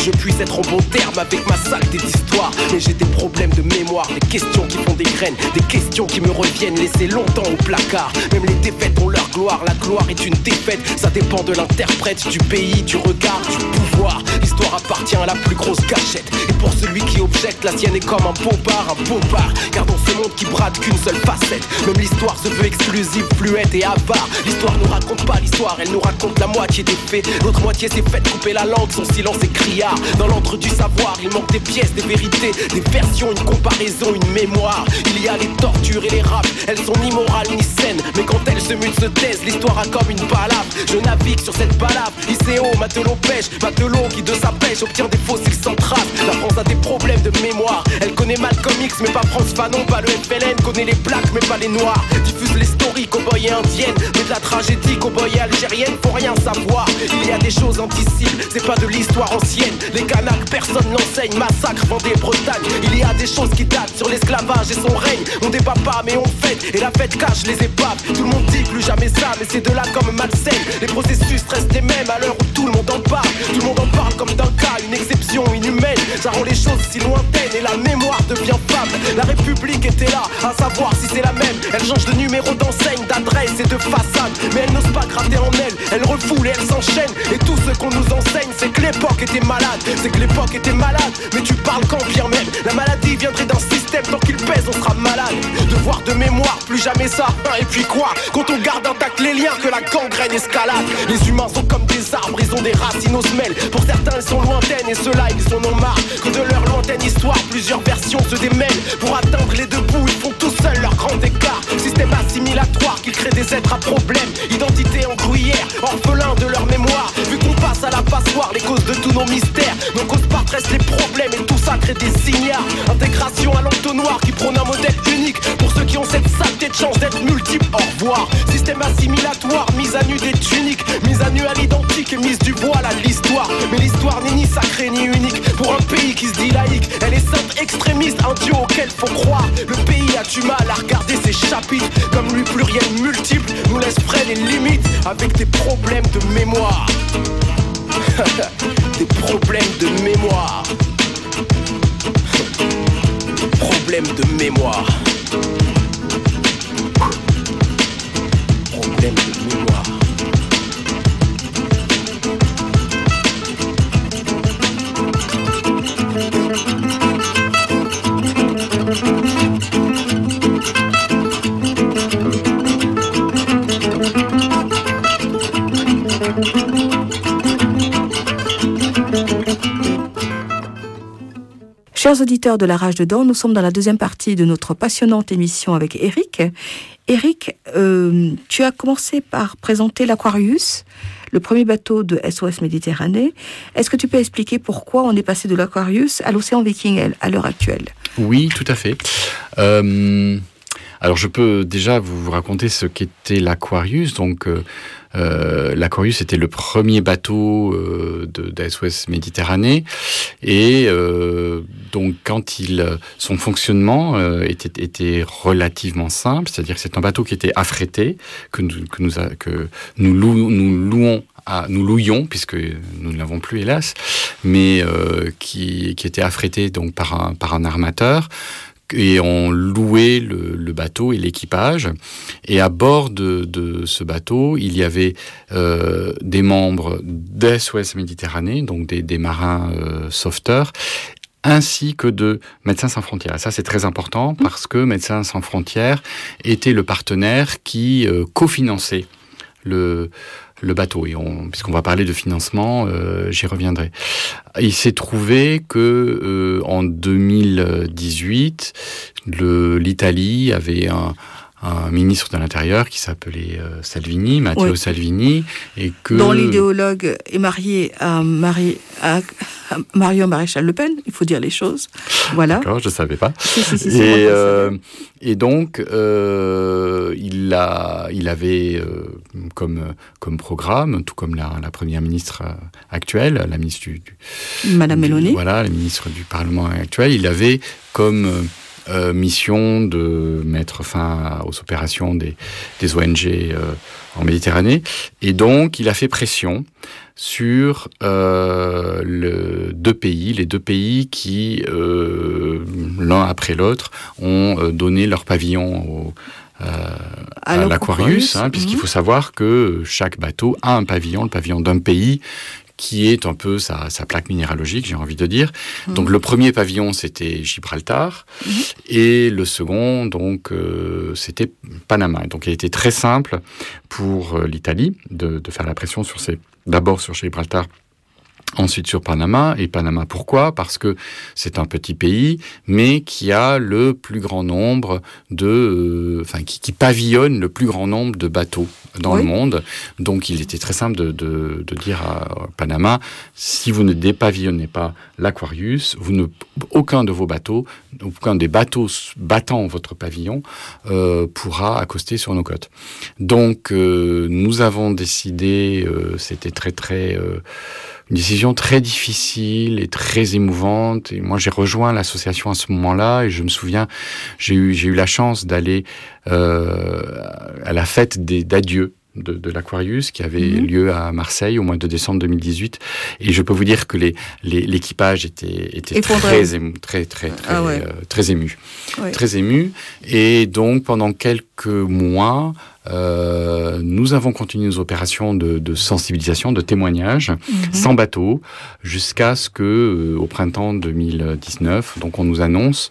Speaker 4: je puisse être en bon terme avec ma saleté d'histoire. Mais j'ai des problèmes de mémoire, des questions qui font des graines, des questions qui me reviennent laissées longtemps au placard. Même les défaites ont leur gloire, la gloire est une défaite. Ça dépend de l'interprète, du pays, du regard, du pouvoir. L'histoire appartient à la plus grosse gâchette. Et pour celui qui objecte, la sienne est comme un bobard, un bobard. Car dans ce monde qui brade qu'une seule facette, même l'histoire se veut exclusive, fluette et avare. L'histoire ne raconte pas l'histoire, elle nous raconte la moitié des faits. L'autre moitié s'est faite couper la langue, son silence est criard. Dans l'antre du savoir, il manque des pièces, des vérités, des versions, une comparaison, une mémoire. Il y a les tortures et les raps, elles sont ni morales ni saines. Mais quand elles se mutent, se taisent, l'histoire a comme une balafre. Je navigue sur cette balafre, I C O, matelot pêche, matelot qui de sa pêche obtient des fossiles sans trace. La France a des problèmes de mémoire, elle connaît Malcolm X mais pas France Fanon, pas le F L N, connaît les blacks mais pas les noirs. Diffuse les stories cow-boy et indiennes, mais de la tragédie cow-boy et algérienne, faut rien savoir. Il y a des choses indicibles, c'est pas de l'histoire ancienne. Les Kanaks, personne n'enseigne, massacre, Vendée, Bretagne. Il y a des choses qui datent sur l'esclavage et son règne. On débat pas mais on fête, et la fête cache les épaves. Tout le monde dit plus jamais ça, mais c'est de là comme malsaine. Les processus restent les mêmes à l'heure où tout le monde en parle. Tout le monde en parle comme d'un cas, une exception inhumaine. Ça rend les choses si lointaines et la mémoire devient fable. La République était là, à savoir si c'est la même. Elle change de numéro d'enseigne, d'adresse et de façade. Mais elle n'ose pas gratter en elle, elle refoule et elle s'enchaîne. Et tout ce qu'on nous enseigne, c'est que l'époque était malade. C'est que l'époque était malade, mais tu parles quand bien même. La maladie viendrait d'un système, tant qu'il pèse on sera malade. Devoir de mémoire, plus jamais ça. Et puis quoi, quand on garde intact les liens, que la gangrène escalade. Les humains sont comme des arbres, ils ont des racines aux semelles. Pour certains elles sont lointaines et ceux-là ils en ont marre. Que de leur lointaine histoire, plusieurs versions se démêlent. Pour atteindre les deux bouts, ils font tout seuls leur grand écart. Système assimilatoire qui crée des êtres à problème. Identité en gruyère, orphelins de leur mémoire. Vu qu'on passe à la passoire, les causes de tous nos mystères. Nos causes partent restent les problèmes et tout ça crée des signares. Intégration à l'entonnoir qui prône un modèle unique. Pour ceux qui ont cette saleté de chance d'être multiples, au revoir. Système assimilatoire, mise à nu des tuniques. Mise à nu à l'identique et mise du voile à l'histoire. Mais l'histoire n'est ni sacrée ni unique. Pour un pays qui se dit laïque, elle est sainte, extrémiste, un dieu auquel faut croire. Le pays a du mal à regarder ses chapitres. Comme lui pluriel multiple nous laisse près les limites. Avec des problèmes de mémoire. Des problèmes de mémoire. Des problèmes de mémoire. Problèmes de mémoire.
Speaker 2: Chers auditeurs de La Rage dedans, nous sommes dans la deuxième partie de notre passionnante émission avec Eric. Eric, euh, tu as commencé par présenter l'Aquarius, le premier bateau de S O S Méditerranée. Est-ce que tu peux expliquer pourquoi on est passé de l'Aquarius à l'Océan Viking à l'heure actuelle ?
Speaker 3: Oui, tout à fait. Euh, alors, je peux déjà vous raconter ce qu'était l'Aquarius. Donc, euh, Euh, l'Aquarius était le premier bateau euh, de, de S O S Méditerranée et euh, donc quand il, son fonctionnement euh, était, était relativement simple, c'est-à-dire que c'est un bateau qui était affrété, que nous, que nous, a, que nous, lou, nous louons à, nous louions, puisque nous ne l'avons plus hélas, mais euh, qui, qui était affrété donc par un, par un armateur. Et on louait le, le bateau et l'équipage. Et à bord de, de ce bateau, il y avait euh, des membres d'S O S Méditerranée, donc des, des marins euh, sauveteurs, ainsi que de Médecins Sans Frontières. Et ça, c'est très important parce que Médecins Sans Frontières était le partenaire qui euh, cofinançait le... le bateau. Et on, puisqu'on va parler de financement, euh, j'y reviendrai. Il s'est trouvé que euh, en deux mille dix-huit, le, l'Italie avait un, un ministre de l'Intérieur qui s'appelait euh, Salvini, Matteo oui. Salvini, et que
Speaker 2: dont l'idéologue est marié à, Marie, à, à Marion Maréchal Le Pen. Il faut dire les choses. Voilà.
Speaker 3: D'accord, je savais pas.
Speaker 2: Si, si, si,
Speaker 3: et, euh, et donc euh, il a, il avait euh, comme comme programme, tout comme la, la première ministre actuelle, la ministre du, du
Speaker 2: Madame
Speaker 3: du,
Speaker 2: Meloni.
Speaker 3: Voilà, la ministre du Parlement actuel, il avait comme euh, mission de mettre fin aux opérations des, des O N G euh, en Méditerranée. Et donc, il a fait pression sur euh, le deux pays, les deux pays qui, euh, l'un après l'autre, ont euh, donné leur pavillon au Euh, à, à l'Aquarius, hein, puisqu'il faut savoir que chaque bateau a un pavillon, le pavillon d'un pays, qui est un peu sa, sa plaque minéralogique, j'ai envie de dire. Mmh. Donc le premier pavillon, c'était Gibraltar, mmh. et le second, donc, euh, c'était Panama. Donc il a été très simple pour euh, l'Italie de, de faire la pression sur ces, d'abord sur Gibraltar, ensuite sur Panama. Et Panama, pourquoi ? Parce que c'est un petit pays, mais qui a le plus grand nombre de... Euh, enfin, qui, qui pavillonne le plus grand nombre de bateaux dans oui. le monde. Donc, il était très simple de, de, de dire à Panama, si vous ne dépavillonnez pas l'Aquarius, vous ne, aucun de vos bateaux, aucun des bateaux battant votre pavillon euh, pourra accoster sur nos côtes. Donc, euh, nous avons décidé, euh, c'était très, très... Euh, une décision très difficile et très émouvante. Et moi, j'ai rejoint l'association à ce moment-là, et je me souviens, j'ai eu, j'ai eu la chance d'aller euh, à la fête des, d'adieu de, de l'Aquarius, qui avait mmh. lieu à Marseille au mois de décembre deux mille dix-huit. Et je peux vous dire que les, les, l'équipage était, était très, ému, très, très, très, ah ouais. euh, très ému. Ouais. Très ému. Et donc, pendant quelques mois, Euh, nous avons continué nos opérations de, de sensibilisation, de témoignage, mmh. sans bateau, jusqu'à ce que, euh, au printemps deux mille dix-neuf, donc on nous annonce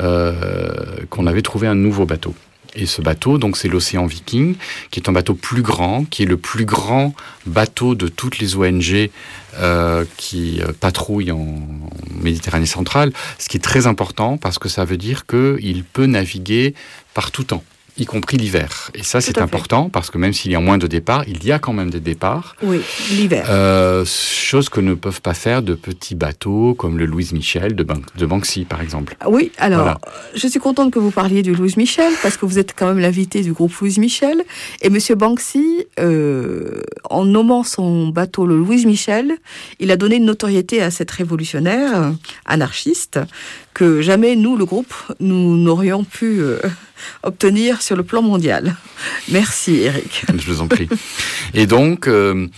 Speaker 3: euh, qu'on avait trouvé un nouveau bateau. Et ce bateau, donc, c'est l'Océan Viking, qui est un bateau plus grand, qui est le plus grand bateau de toutes les O N G euh, qui euh, patrouillent en, en Méditerranée centrale, ce qui est très important parce que ça veut dire qu'il peut naviguer par tout temps, y compris l'hiver. Et ça, c'est important, fait. Parce que même s'il y a moins de départs, il y a quand même des départs.
Speaker 2: Oui, l'hiver.
Speaker 3: Euh, chose que ne peuvent pas faire de petits bateaux comme le Louise Michel de, Ban- de Banksy, par exemple.
Speaker 2: Oui, alors, voilà. Je suis contente que vous parliez du Louise Michel, parce que vous êtes quand même l'invité du groupe Louise Michel. Et M. Banksy, euh, en nommant son bateau le Louise Michel, il a donné une notoriété à cette révolutionnaire anarchiste que jamais nous, le groupe, nous n'aurions pu... Euh, obtenir sur le plan mondial. Merci, Eric.
Speaker 3: Je vous en prie. Et donc, euh,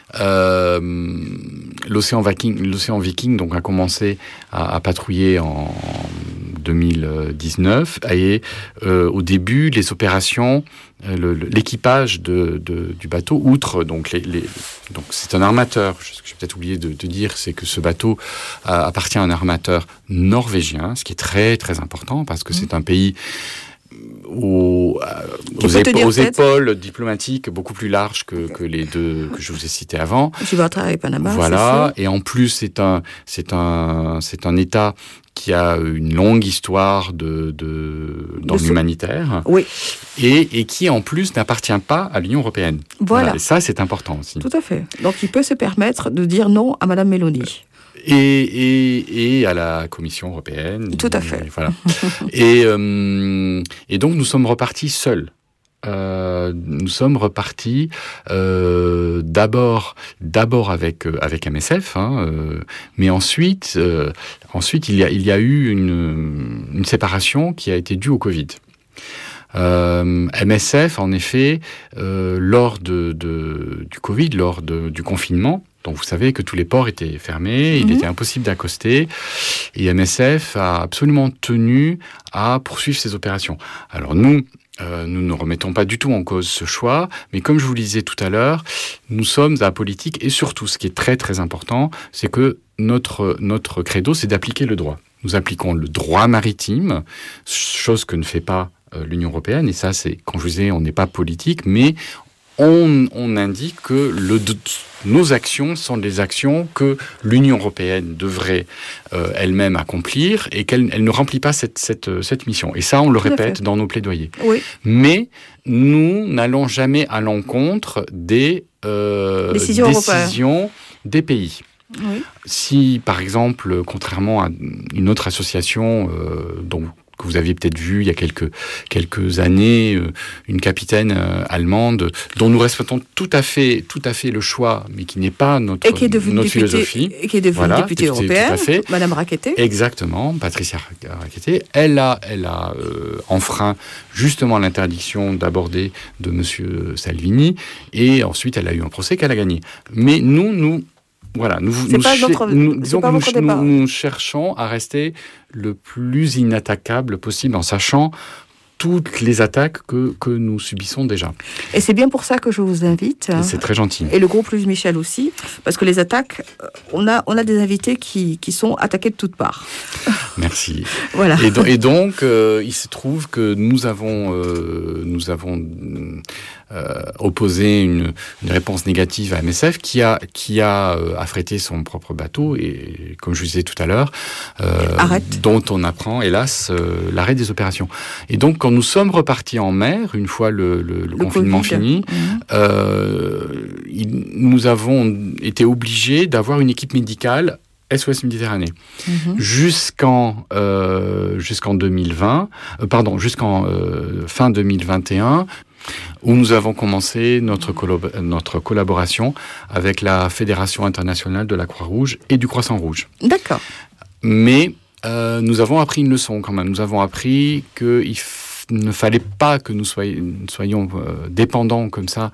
Speaker 3: euh, l'Océan Viking, l'Océan Viking donc, a commencé à, à patrouiller en deux mille dix-neuf. Et euh, au début, les opérations, le, l'équipage de, de, du bateau, outre, donc, les, les, donc c'est un armateur, ce que j'ai peut-être oublié de, de dire, c'est que ce bateau euh, appartient à un armateur norvégien, ce qui est très, très important, parce que mmh. c'est un pays... Aux, aux, épa- aux épaules diplomatiques beaucoup plus larges que, que les deux que je vous ai cités avant.
Speaker 2: Gibraltar et Panama.
Speaker 3: Voilà. Et en plus, c'est un, c'est un, c'est un État qui a une longue histoire de, de, dans de l'humanitaire.
Speaker 2: Oui.
Speaker 3: Et, et qui, en plus, n'appartient pas à l'Union européenne.
Speaker 2: Voilà.
Speaker 3: voilà. Et ça, c'est important aussi.
Speaker 2: Tout à fait. Donc, il peut se permettre de dire non à Madame Meloni.
Speaker 3: Et, et, et à la Commission européenne.
Speaker 2: Tout à fait.
Speaker 3: Et, voilà. et, euh, et donc, nous sommes repartis seuls. Euh, nous sommes repartis euh, d'abord, d'abord avec avec M S F, hein, euh, mais ensuite, euh, ensuite il y a il y a eu une, une séparation qui a été due au Covid. Euh, M S F, en effet, euh, lors de, de du Covid, lors de, du confinement. Donc, vous savez que tous les ports étaient fermés, il mmh. était impossible d'accoster. Et M S F a absolument tenu à poursuivre ses opérations. Alors, nous, euh, nous ne remettons pas du tout en cause ce choix, mais comme je vous le disais tout à l'heure, nous sommes apolitiques et surtout, ce qui est très, très important, c'est que notre, notre credo, c'est d'appliquer le droit. Nous appliquons le droit maritime, chose que ne fait pas euh, l'Union européenne. Et ça, c'est, quand je vous disais, on n'est pas politique, mais on, on indique que le... nos actions sont des actions que l'Union européenne devrait euh, elle-même accomplir et qu'elle elle ne remplit pas cette, cette, cette mission. Et ça, on le Tout répète dans nos plaidoyers.
Speaker 2: Oui.
Speaker 3: Mais nous n'allons jamais à l'encontre des euh, décisions, décisions des pays. Oui. Si, par exemple, contrairement à une autre association euh, dont que vous aviez peut-être vu il y a quelques, quelques années, euh, une capitaine euh, allemande dont nous respectons tout à fait, tout à fait le choix, mais qui n'est pas notre,
Speaker 2: et qui est devenue
Speaker 3: notre
Speaker 2: députée,
Speaker 3: philosophie.
Speaker 2: Et qui est devenue
Speaker 3: voilà,
Speaker 2: députée européenne, Madame Rackete.
Speaker 3: Exactement, Patricia Rackete. Elle a, elle a euh, enfreint justement l'interdiction d'aborder de Monsieur Salvini, et ensuite elle a eu un procès qu'elle a gagné. Mais nous, nous Voilà, nous, nous,
Speaker 2: pas
Speaker 3: ch-
Speaker 2: notre,
Speaker 3: nous, disons que nous, nous, nous cherchons à rester le plus inattaquable possible en sachant toutes les attaques que, que nous subissons déjà.
Speaker 2: Et c'est bien pour ça que je vous invite.
Speaker 3: Et c'est très gentil.
Speaker 2: Et le groupe Louise Michel aussi, parce que les attaques, on a, on a des invités qui, qui sont attaqués de toutes parts.
Speaker 3: Merci.
Speaker 2: Voilà.
Speaker 3: Et, do- et donc, euh, il se trouve que nous avons, euh, nous avons euh, opposé une, une réponse négative à M S F qui a, qui a euh, affrété son propre bateau et, comme je vous disais tout à l'heure, euh, dont on apprend, hélas, euh, l'arrêt des opérations. Et donc, quand nous sommes repartis en mer, une fois le, le, le, le confinement Covid. fini, mmh. euh, il, nous avons été obligés d'avoir une équipe médicale S O S Méditerranée mmh. jusqu'en euh, jusqu'en deux mille vingt, euh, pardon, jusqu'en euh, fin deux mille vingt et un, où nous avons commencé notre collab- notre collaboration avec la Fédération internationale de la Croix-Rouge et du Croissant-Rouge.
Speaker 2: D'accord.
Speaker 3: Mais euh, nous avons appris une leçon quand même. Nous avons appris qu'il f- ne fallait pas que nous soyons, soyons euh, dépendants comme ça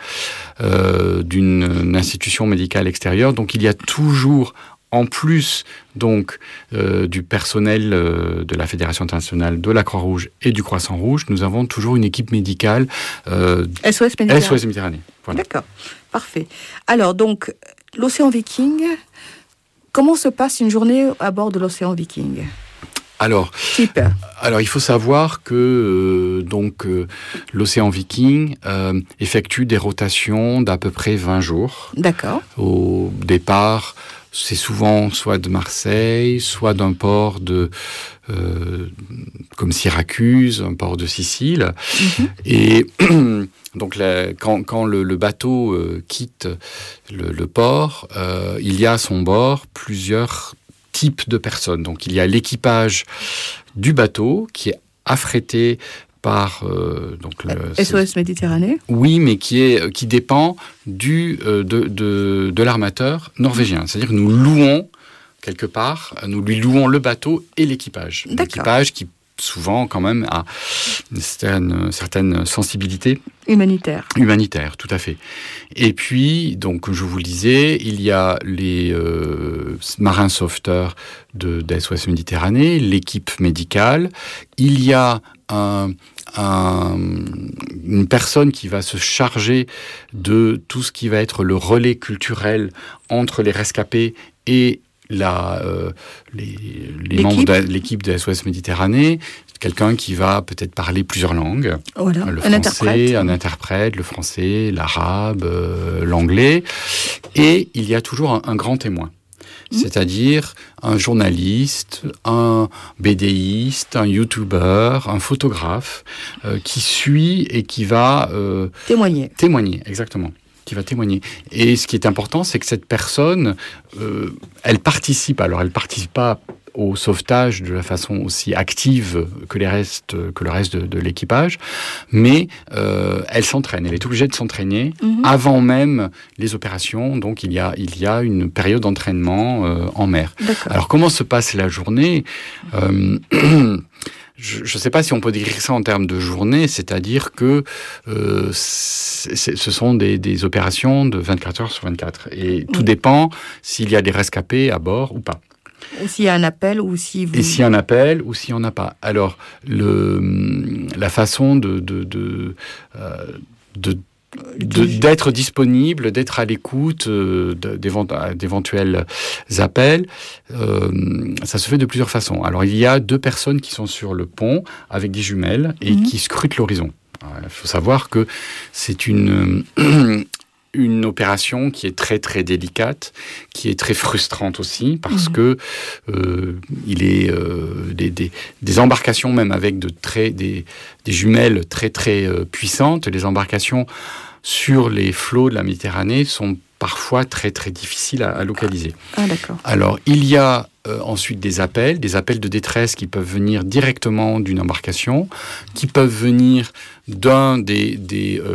Speaker 3: euh, d'une une institution médicale extérieure. Donc il y a toujours, en plus donc euh, du personnel euh, de la Fédération internationale de la Croix-Rouge et du Croissant-Rouge, nous avons toujours une équipe médicale euh,
Speaker 2: S O S Méditerranée.
Speaker 3: S O S Méditerranée. Voilà.
Speaker 2: D'accord, parfait. Alors donc, l'Océan Viking, comment se passe une journée à bord de l'Océan Viking ?
Speaker 3: Alors,
Speaker 2: Type.
Speaker 3: alors, il faut savoir que euh, donc euh, l'Océan Viking euh, effectue des rotations d'à peu près vingt jours.
Speaker 2: D'accord.
Speaker 3: Au départ, c'est souvent soit de Marseille, soit d'un port de euh, comme Syracuse, un port de Sicile. Mm-hmm. Et donc, la, quand, quand le, le bateau euh, quitte le, le port, euh, il y a à son bord plusieurs types de personnes. Donc, il y a l'équipage du bateau qui est affrété par euh, donc le,
Speaker 2: S O S Méditerranée.
Speaker 3: Oui, mais qui est qui dépend du euh, de, de de l'armateur norvégien. C'est-à-dire que nous louons quelque part, nous lui louons le bateau et l'équipage.
Speaker 2: D'accord.
Speaker 3: L'équipage qui souvent quand même a une certaine, certaine sensibilité
Speaker 2: humanitaire.
Speaker 3: Humanitaire, tout à fait. Et puis, donc, comme je vous le disais, il y a les euh, marins sauveteurs de, de S O S Méditerranée, l'équipe médicale. Il y a un, un, une personne qui va se charger de tout ce qui va être le relais culturel entre les rescapés et La, euh, les, les membres de l'équipe de S O S Méditerranée, quelqu'un qui va peut-être parler plusieurs langues.
Speaker 2: Voilà.
Speaker 3: Le
Speaker 2: un
Speaker 3: français,
Speaker 2: interprète.
Speaker 3: un interprète, le français, l'arabe, euh, l'anglais. Et il y a toujours un, un grand témoin. Mmh. C'est-à-dire un journaliste, un bédéiste, un youtubeur, un photographe euh, qui suit et qui va... Euh,
Speaker 2: témoigner.
Speaker 3: Témoigner, exactement. Qui va témoigner. Et ce qui est important, c'est que cette personne, euh, elle participe. Alors, elle participe pas au sauvetage de la façon aussi active que, les restes, que le reste de, de l'équipage, mais euh, elle s'entraîne. Elle est obligée de s'entraîner mm-hmm. avant même les opérations. Donc, il y a, il y a une période d'entraînement euh, en mer.
Speaker 2: D'accord.
Speaker 3: Alors, comment se passe la journée ? euh, Je ne sais pas si on peut décrire ça en termes de journée, c'est-à-dire que euh, c'est, c'est, ce sont des, des opérations de vingt-quatre heures sur vingt-quatre. Et tout oui. dépend s'il y a des rescapés à bord ou pas.
Speaker 2: Ou s'il y a un appel, ou si vous...
Speaker 3: Et s'il y a un appel, ou s'il n'y en a pas. Alors, le, la façon de... de, de, euh, de De, d'être disponible, d'être à l'écoute euh, d'éventuels appels, euh, ça se fait de plusieurs façons. Alors, il y a deux personnes qui sont sur le pont avec des jumelles et mmh. qui scrutent l'horizon. Il faut savoir que c'est une... une opération qui est très très délicate, qui est très frustrante aussi, parce mmh. que euh, il est euh, des, des, des embarcations même avec de très des, des jumelles très très euh, puissantes. Les embarcations sur les flots de la Méditerranée sont parfois très très difficiles à, à localiser.
Speaker 2: Ah, d'accord.
Speaker 3: Alors, il y a euh, ensuite des appels, des appels de détresse qui peuvent venir directement d'une embarcation, qui peuvent venir d'un des, des euh,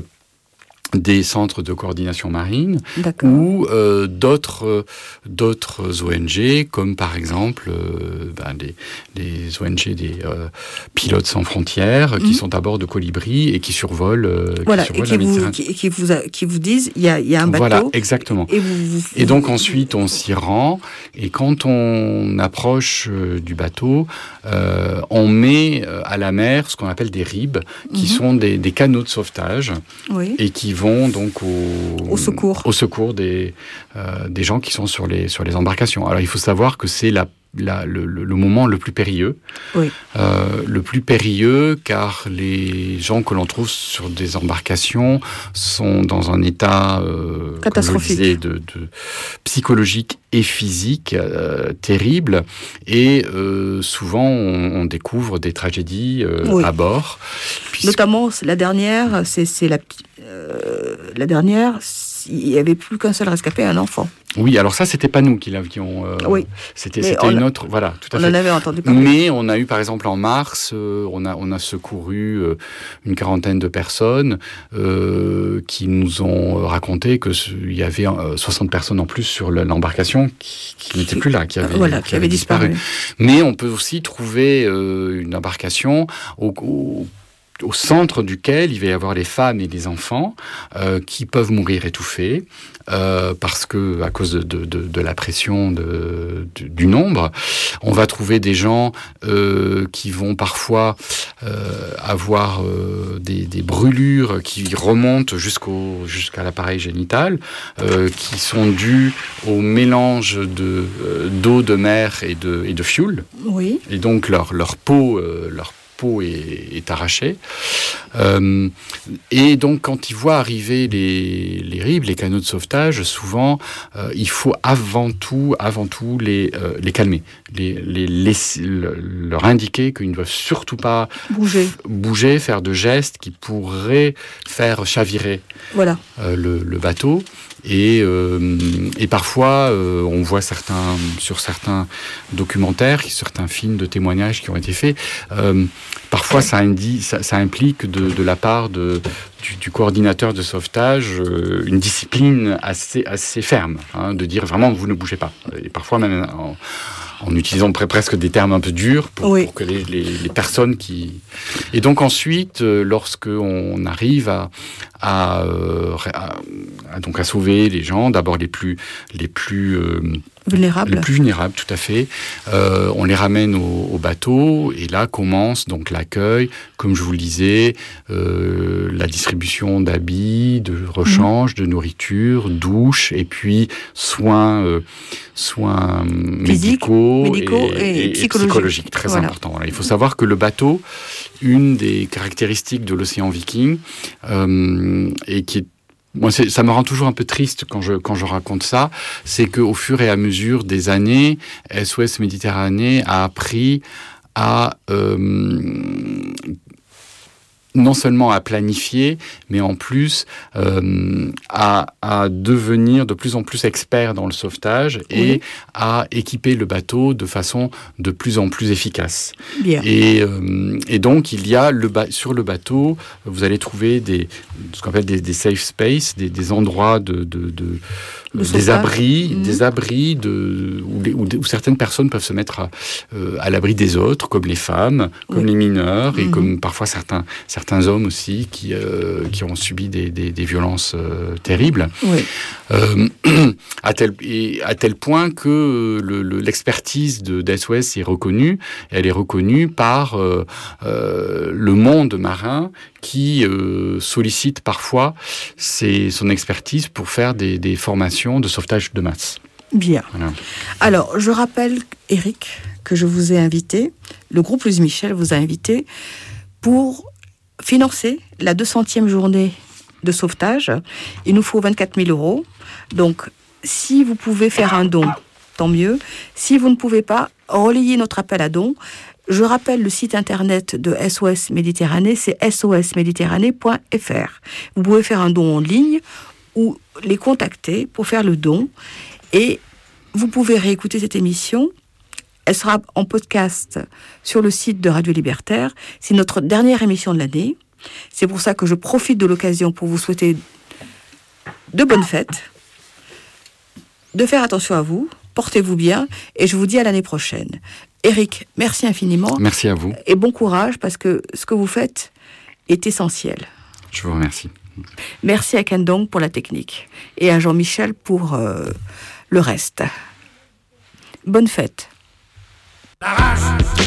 Speaker 3: des centres de coordination marine
Speaker 2: D'accord.
Speaker 3: ou euh, d'autres, euh, d'autres O N G, comme par exemple euh, ben, les, les O N G des euh, Pilotes sans frontières, mmh. qui sont à bord de Colibri et qui survolent, euh,
Speaker 2: voilà,
Speaker 3: qui survolent
Speaker 2: et qui
Speaker 3: la
Speaker 2: vous,
Speaker 3: Méditerranée.
Speaker 2: Qui, qui, vous a, qui vous disent, il y a, y a un bateau.
Speaker 3: Voilà, exactement.
Speaker 2: Et, vous, vous,
Speaker 3: et donc ensuite, on s'y rend, et quand on approche euh, du bateau, euh, on met euh, à la mer ce qu'on appelle des ribs, qui mmh. sont des, des canaux de sauvetage,
Speaker 2: oui.
Speaker 3: et qui vont donc au,
Speaker 2: au secours,
Speaker 3: au secours des, euh, des gens qui sont sur les, sur les embarcations. Alors il faut savoir que c'est la La, le, le, le moment le plus périlleux.
Speaker 2: Oui.
Speaker 3: Euh, le plus périlleux car les gens que l'on trouve sur des embarcations sont dans un état euh,
Speaker 2: catastrophique,
Speaker 3: comme je disais, de, de psychologique et physique euh, terrible. Et euh, souvent, on, on découvre des tragédies euh,
Speaker 2: oui.
Speaker 3: à bord.
Speaker 2: Puisque... Notamment, la dernière, c'est, c'est la, euh, la dernière, il n'y avait plus qu'un seul rescapé, un enfant.
Speaker 3: Oui, alors ça, c'était pas nous qui l'avions. Euh,
Speaker 2: oui.
Speaker 3: C'était, c'était une a... autre. Voilà, tout à
Speaker 2: on
Speaker 3: fait.
Speaker 2: On en avait entendu parler.
Speaker 3: Mais on a eu, par exemple, en mars, euh, on a on a secouru euh, une quarantaine de personnes euh, qui nous ont raconté que il y avait euh, soixante personnes en plus sur l'embarcation qui, qui n'étaient plus là, qui avaient,
Speaker 2: voilà,
Speaker 3: qui
Speaker 2: qui avaient disparu.
Speaker 3: disparu. Mais on peut aussi trouver euh, une embarcation au, au au centre duquel il va y avoir les femmes et les enfants euh, qui peuvent mourir étouffés euh, parce que à cause de, de, de, de la pression de, de, du nombre. On va trouver des gens euh, qui vont parfois euh, avoir euh, des, des brûlures qui remontent jusqu'au, jusqu'à l'appareil génital, euh, qui sont dues au mélange de, euh, d'eau de mer et de, et de fioul.
Speaker 2: Oui.
Speaker 3: Et donc leur, leur peau, euh, leur peau est, est arrachée. Euh, et donc, quand ils voient arriver les, les ribs, les canaux de sauvetage, souvent, euh, il faut avant tout, avant tout les, euh, les calmer, les, les laisser, le, leur indiquer qu'ils ne doivent surtout pas
Speaker 2: bouger,
Speaker 3: f- bouger faire de gestes qui pourraient faire chavirer
Speaker 2: voilà.
Speaker 3: euh, le, le bateau. Et, euh, et parfois, euh, on voit certains, sur certains documentaires, certains films de témoignages qui ont été faits, euh, parfois ça, indi- ça, ça implique de, de la part de, du, du coordinateur de sauvetage euh, une discipline assez, assez ferme, hein, de dire vraiment vous ne bougez pas. Et parfois même en, en utilisant presque des termes un peu durs pour,
Speaker 2: oui.
Speaker 3: pour que les, les, les personnes qui... Et donc ensuite, euh, lorsqu'on arrive à, à, euh, à, à, donc à sauver les gens, d'abord les plus... Les plus euh,
Speaker 2: vulnérables.
Speaker 3: Les plus vulnérables, tout à fait. Euh, on les ramène au, au bateau et là commence donc l'accueil, comme je vous le disais, euh, la distribution d'habits, de rechange, mmh. de nourriture, douche et puis soins, euh, soins
Speaker 2: Physique,
Speaker 3: médicaux,
Speaker 2: médicaux
Speaker 3: et, et, et psychologiques. psychologiques, très
Speaker 2: voilà.
Speaker 3: important. Voilà. Il faut savoir que le bateau, une des caractéristiques de l'océan Viking, euh, et qui est Moi, c'est, ça me rend toujours un peu triste quand je, quand je raconte ça, c'est qu'au fur et à mesure des années, S O S Méditerranée a appris à euh, non seulement à planifier, mais en plus euh, à, à devenir de plus en plus expert dans le sauvetage et oui. à équiper le bateau de façon de plus en plus efficace.
Speaker 2: Bien.
Speaker 3: Et, euh, et donc, il y a le ba- sur le bateau, vous allez trouver des, ce qu'on appelle des, des safe space, des, des endroits de... de, de
Speaker 2: Le
Speaker 3: des
Speaker 2: sauvetage.
Speaker 3: abris,
Speaker 2: mmh.
Speaker 3: des abris de, où, les, où, où certaines personnes peuvent se mettre à, euh, à l'abri des autres, comme les femmes, comme oui. les mineurs, et mmh. comme parfois certains, certains hommes aussi qui, euh, qui ont subi des, des, des violences euh, terribles.
Speaker 2: Oui.
Speaker 3: Euh, à, tel, et à tel point que le, le, l'expertise de d'S O S est reconnue. Elle est reconnue par euh, euh, le monde marin qui euh, sollicite parfois ses, son expertise pour faire des, des formations de sauvetage de masse.
Speaker 2: Bien.
Speaker 3: Voilà.
Speaker 2: Alors, je rappelle, Eric, que je vous ai invité, le groupe Louise Michel vous a invité pour financer la deux centième journée de sauvetage. Il nous faut vingt-quatre mille euros. Donc, si vous pouvez faire un don, tant mieux. Si vous ne pouvez pas, relayez notre appel à don. Je rappelle le site internet de S O S Méditerranée, c'est s o s méditerranée point f r. Vous pouvez faire un don en ligne ou les contacter pour faire le don. Et vous pouvez réécouter cette émission. Elle sera en podcast sur le site de Radio Libertaire. C'est notre dernière émission de l'année. C'est pour ça que je profite de l'occasion pour vous souhaiter de bonnes fêtes, de faire attention à vous, portez-vous bien, et je vous dis à l'année prochaine. Éric, merci infiniment.
Speaker 3: Merci à vous.
Speaker 2: Et bon courage, parce que ce que vous faites est essentiel.
Speaker 3: Je vous remercie.
Speaker 2: Merci à Kendong pour la technique, et à Jean-Michel pour euh, le reste. Bonne fête.
Speaker 1: La rage.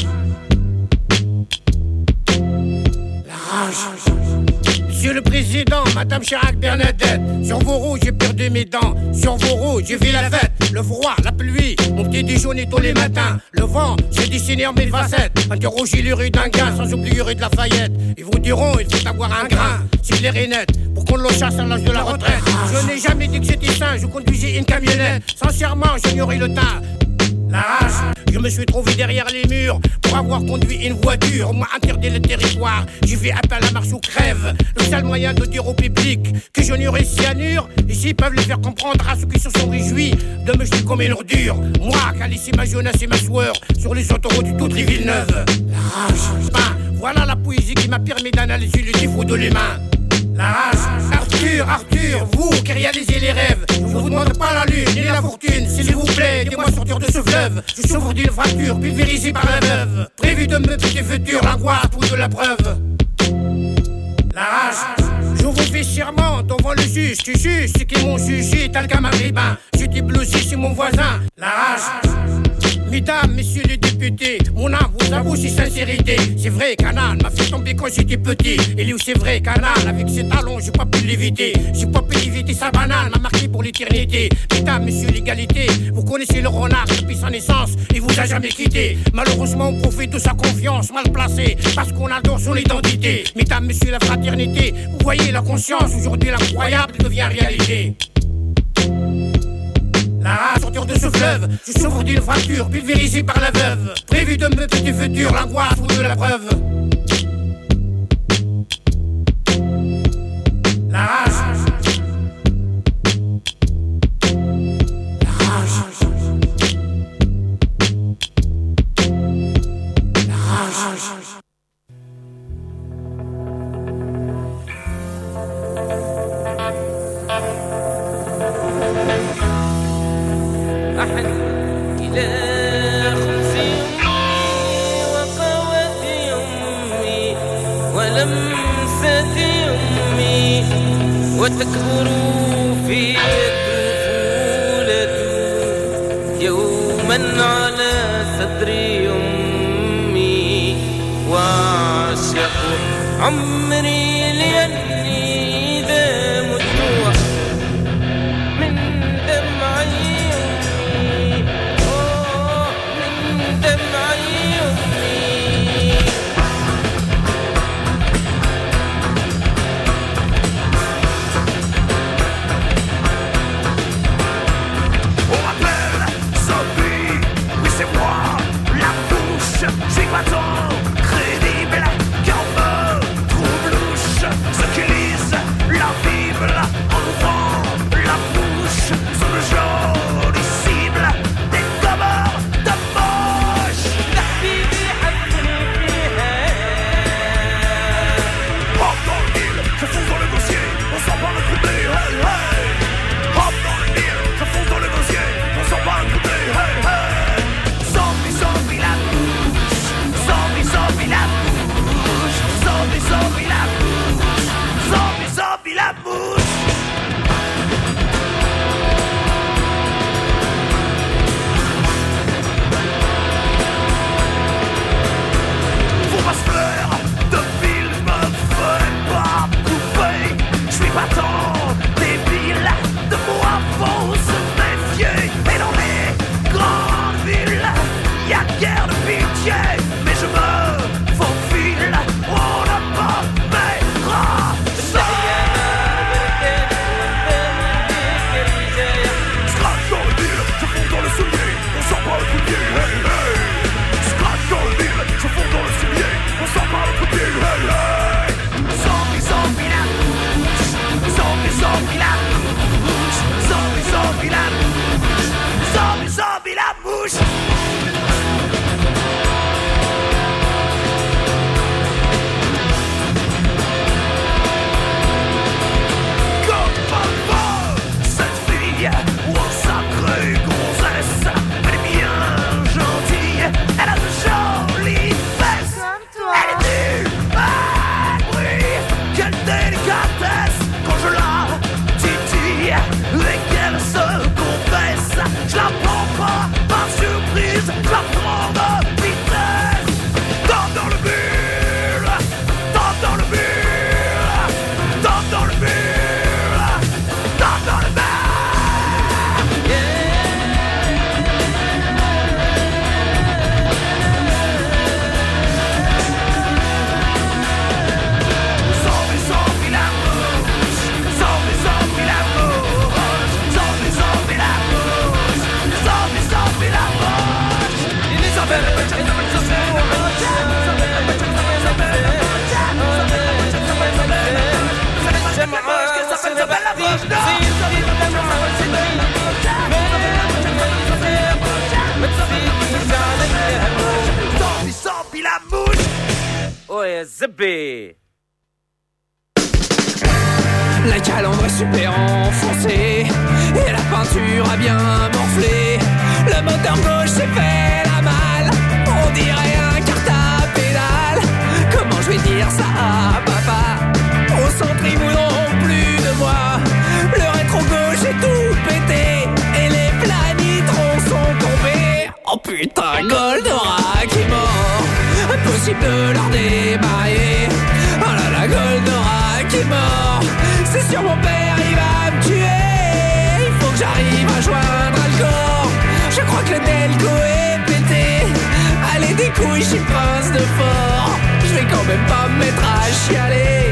Speaker 1: La rage. Monsieur le Président, Madame Chirac Bernadette, sur vos roues j'ai perdu mes dents, sur vos roues j'ai vu la fête, le froid, la pluie, mon petit déjeuner tous les matins, le vent, j'ai dessiné en mille facettes, interrogé les rues d'un gars, sans oublier rue de Lafayette. Ils vous diront, il faut avoir un grain, c'est clair et net, pour qu'on le chasse à l'âge de la retraite. Je n'ai jamais dit que j'étais sain, je conduisais une camionnette, sincèrement j'ignorais le teint. La rage, je me suis trouvé derrière les murs pour avoir conduit une voiture. On m'a interdit le territoire, j'ai fait appel à marche ou crève. Le seul moyen de dire au public que je n'aurai cyanure, ici peuvent le faire comprendre à ceux qui se sont réjouis de me jeter comme une ordure. Moi, qui a laissé ma jeunesse et ma sueur sur les autoroutes de toutes les villes neuves. La rage, ben, voilà la poésie qui m'a permis d'analyser le défaut de l'humain. La rage, Arthur, Arthur, vous qui réalisez les rêves, je vous demande pas la lune ni la fortune, s'il vous plaît, aidez-moi sortir de ce fleuve. Je souffre d'une fracture pulvérisée par la veuve, prévu de me petit futur, l'angoisse ou de la preuve. La rage, je vous fais serment devant le juge qui juge ceux qui m'ont jugé tel qu'un maghrébin. J'étais blousé chez mon voisin. La rage. Mesdames, messieurs les députés, mon âme vous avoue si sincérité. C'est vrai, Canal m'a fait tomber quand j'étais petit. Et lui, c'est vrai, Canal, avec ses talons, j'ai pas pu l'éviter. J'ai pas pu éviter sa banane, m'a marqué pour l'éternité. Mesdames, messieurs, l'égalité, vous connaissez le renard depuis sa naissance, il vous a jamais quitté. Malheureusement, on profite de sa confiance mal placée, parce qu'on adore son identité. Mesdames, messieurs, la fraternité, vous voyez la conscience, aujourd'hui l'incroyable devient réalité. La rage, sortir de ce fleuve, je souffre d'une fracture pulvérisée par la veuve, prévu de me petit futur, l'angoisse ou de la preuve. La rage. La rage. La rage.
Speaker 5: أحد إلى خبز أمي وقوة أمي ولمسة أمي وتكبر في الطفولة يوما على صدر أمي وأعشق عمري لأني ذا مدوح من دمعي
Speaker 6: Je suis pas tant crédible qu'en me trouve louche. Ceux qui lisent la Bible en ouvrant la bouche sont de jolies cibles, des commores de moche. Hop dans le mille, je fonce dans le dossier, on s'en va recruter, hey hey. Hop dans le mille, je fonce dans le dossier, on s'en va recruter, hey hey. Zombie, zombie la bouche, zombie, zombie la bouche, zombie, zombie la bouche, zombie, zombie la bouche. Vos passe-fleurs de film me feraient pas couper. Je suis pas tant débile, de moi faut se méfier. Et dans les grandes villes, y'a guère de pitié. Mais je me faufile, on n'a pas mes bras.
Speaker 7: La calandre est super enfoncée et la peinture a bien morflé. Le moteur gauche s'est fait la malle, on dirait un kart à pédale. Comment je vais dire ça à papa? Au centre ils voudront plus de moi. Le rétro gauche est tout pété et les planitrons sont tombés. Oh putain, Goldorak est mort, impossible de leur démarrer. Oh là là, Goldorak est mort, c'est sûr mon père il va me tuer. Il faut que j'arrive à joindre Alcor, je crois que le Delco est pété. Allez des couilles, je suis prince de fort, je vais quand même pas me mettre à chialer.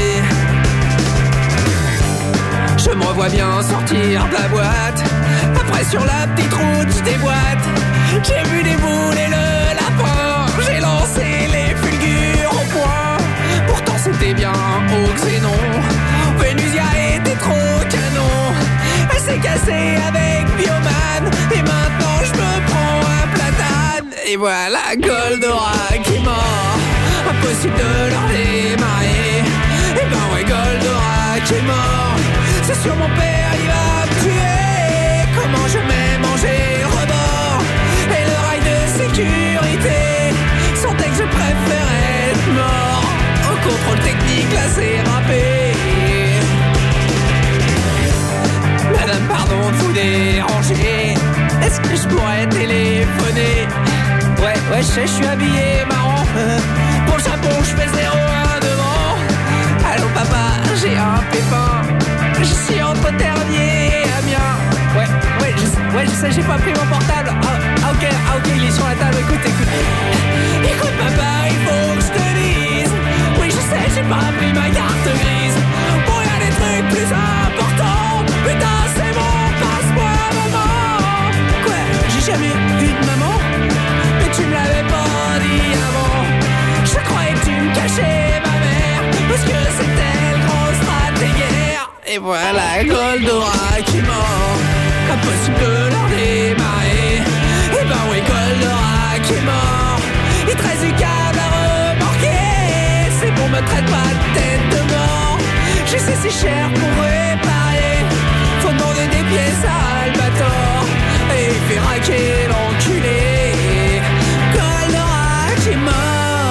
Speaker 7: Je me revois bien sortir de la boîte, après sur la petite route je déboîte. J'ai vu des boules et le lapin, j'ai lancé les fulgures au point. Pourtant c'était bien au Xénon, Vénusia était trop canon. Elle s'est cassée avec Bioman et maintenant je me prends un platane. Et voilà Goldorak est mort, impossible de leur démarrer. Et ben ouais Goldorak est mort, c'est sûr mon père il va me tuer. Comment je m'ai mangé rebord et le rail de sécurité sentait que je préférais être mort. Au contrôle technique là c'est râpé. Madame pardon de vous déranger, est-ce que je pourrais téléphoner? Ouais ouais je sais je suis habillé marrant, pour le Japon je fais zéro un devant. Allô papa j'ai un pépin, je suis entre Ternier et Amiens. Ouais, ouais, je, ouais, je sais, j'ai pas pris mon portable. Ah, ah, ok, ah, ok, il est sur la table. Écoute, écoute. Écoute, papa, il faut que je te dise. Oui, je sais, j'ai pas pris ma carte grise. Bon, y'a des trucs plus importants. Putain, c'est bon, passe-moi maman. Quoi, j'ai jamais eu de maman? Mais tu me l'avais pas dit avant. Je croyais que tu me cachais ma mère, parce que c'était le grand stratégaire. Et voilà, Goldorak est mort, impossible de leur démarrer. Et ben oui, Goldorak est mort, il te reste du câble à remorquer. C'est bon, me traite pas de tête de mort, je sais c'est cher pour réparer. Faut demander des pièces à Albator, et il fait raquer l'enculé. Goldorak est mort.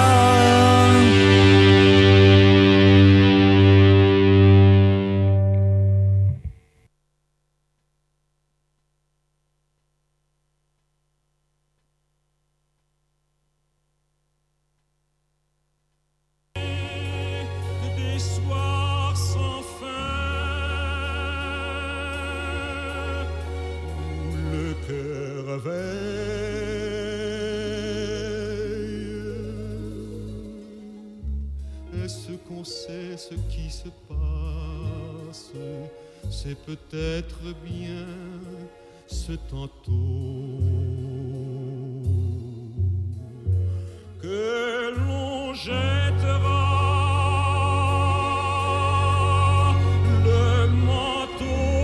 Speaker 8: Ce qui se passe, c'est peut-être bien ce tantôt que l'on jettera le manteau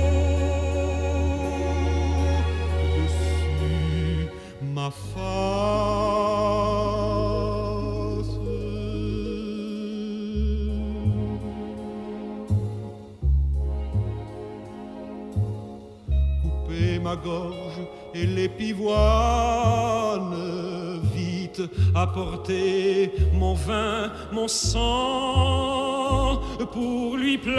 Speaker 8: dessus ma face. Ma gorge et les pivoines, vite apporter mon vin, mon sang pour lui plaire,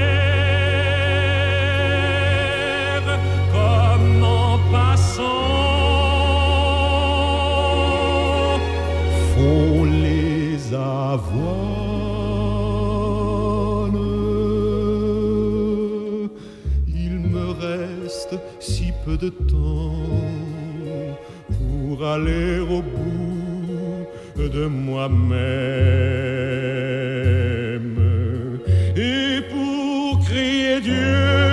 Speaker 8: comme en passant font les avoines. Si peu de temps pour aller au bout de moi-même et pour crier Dieu.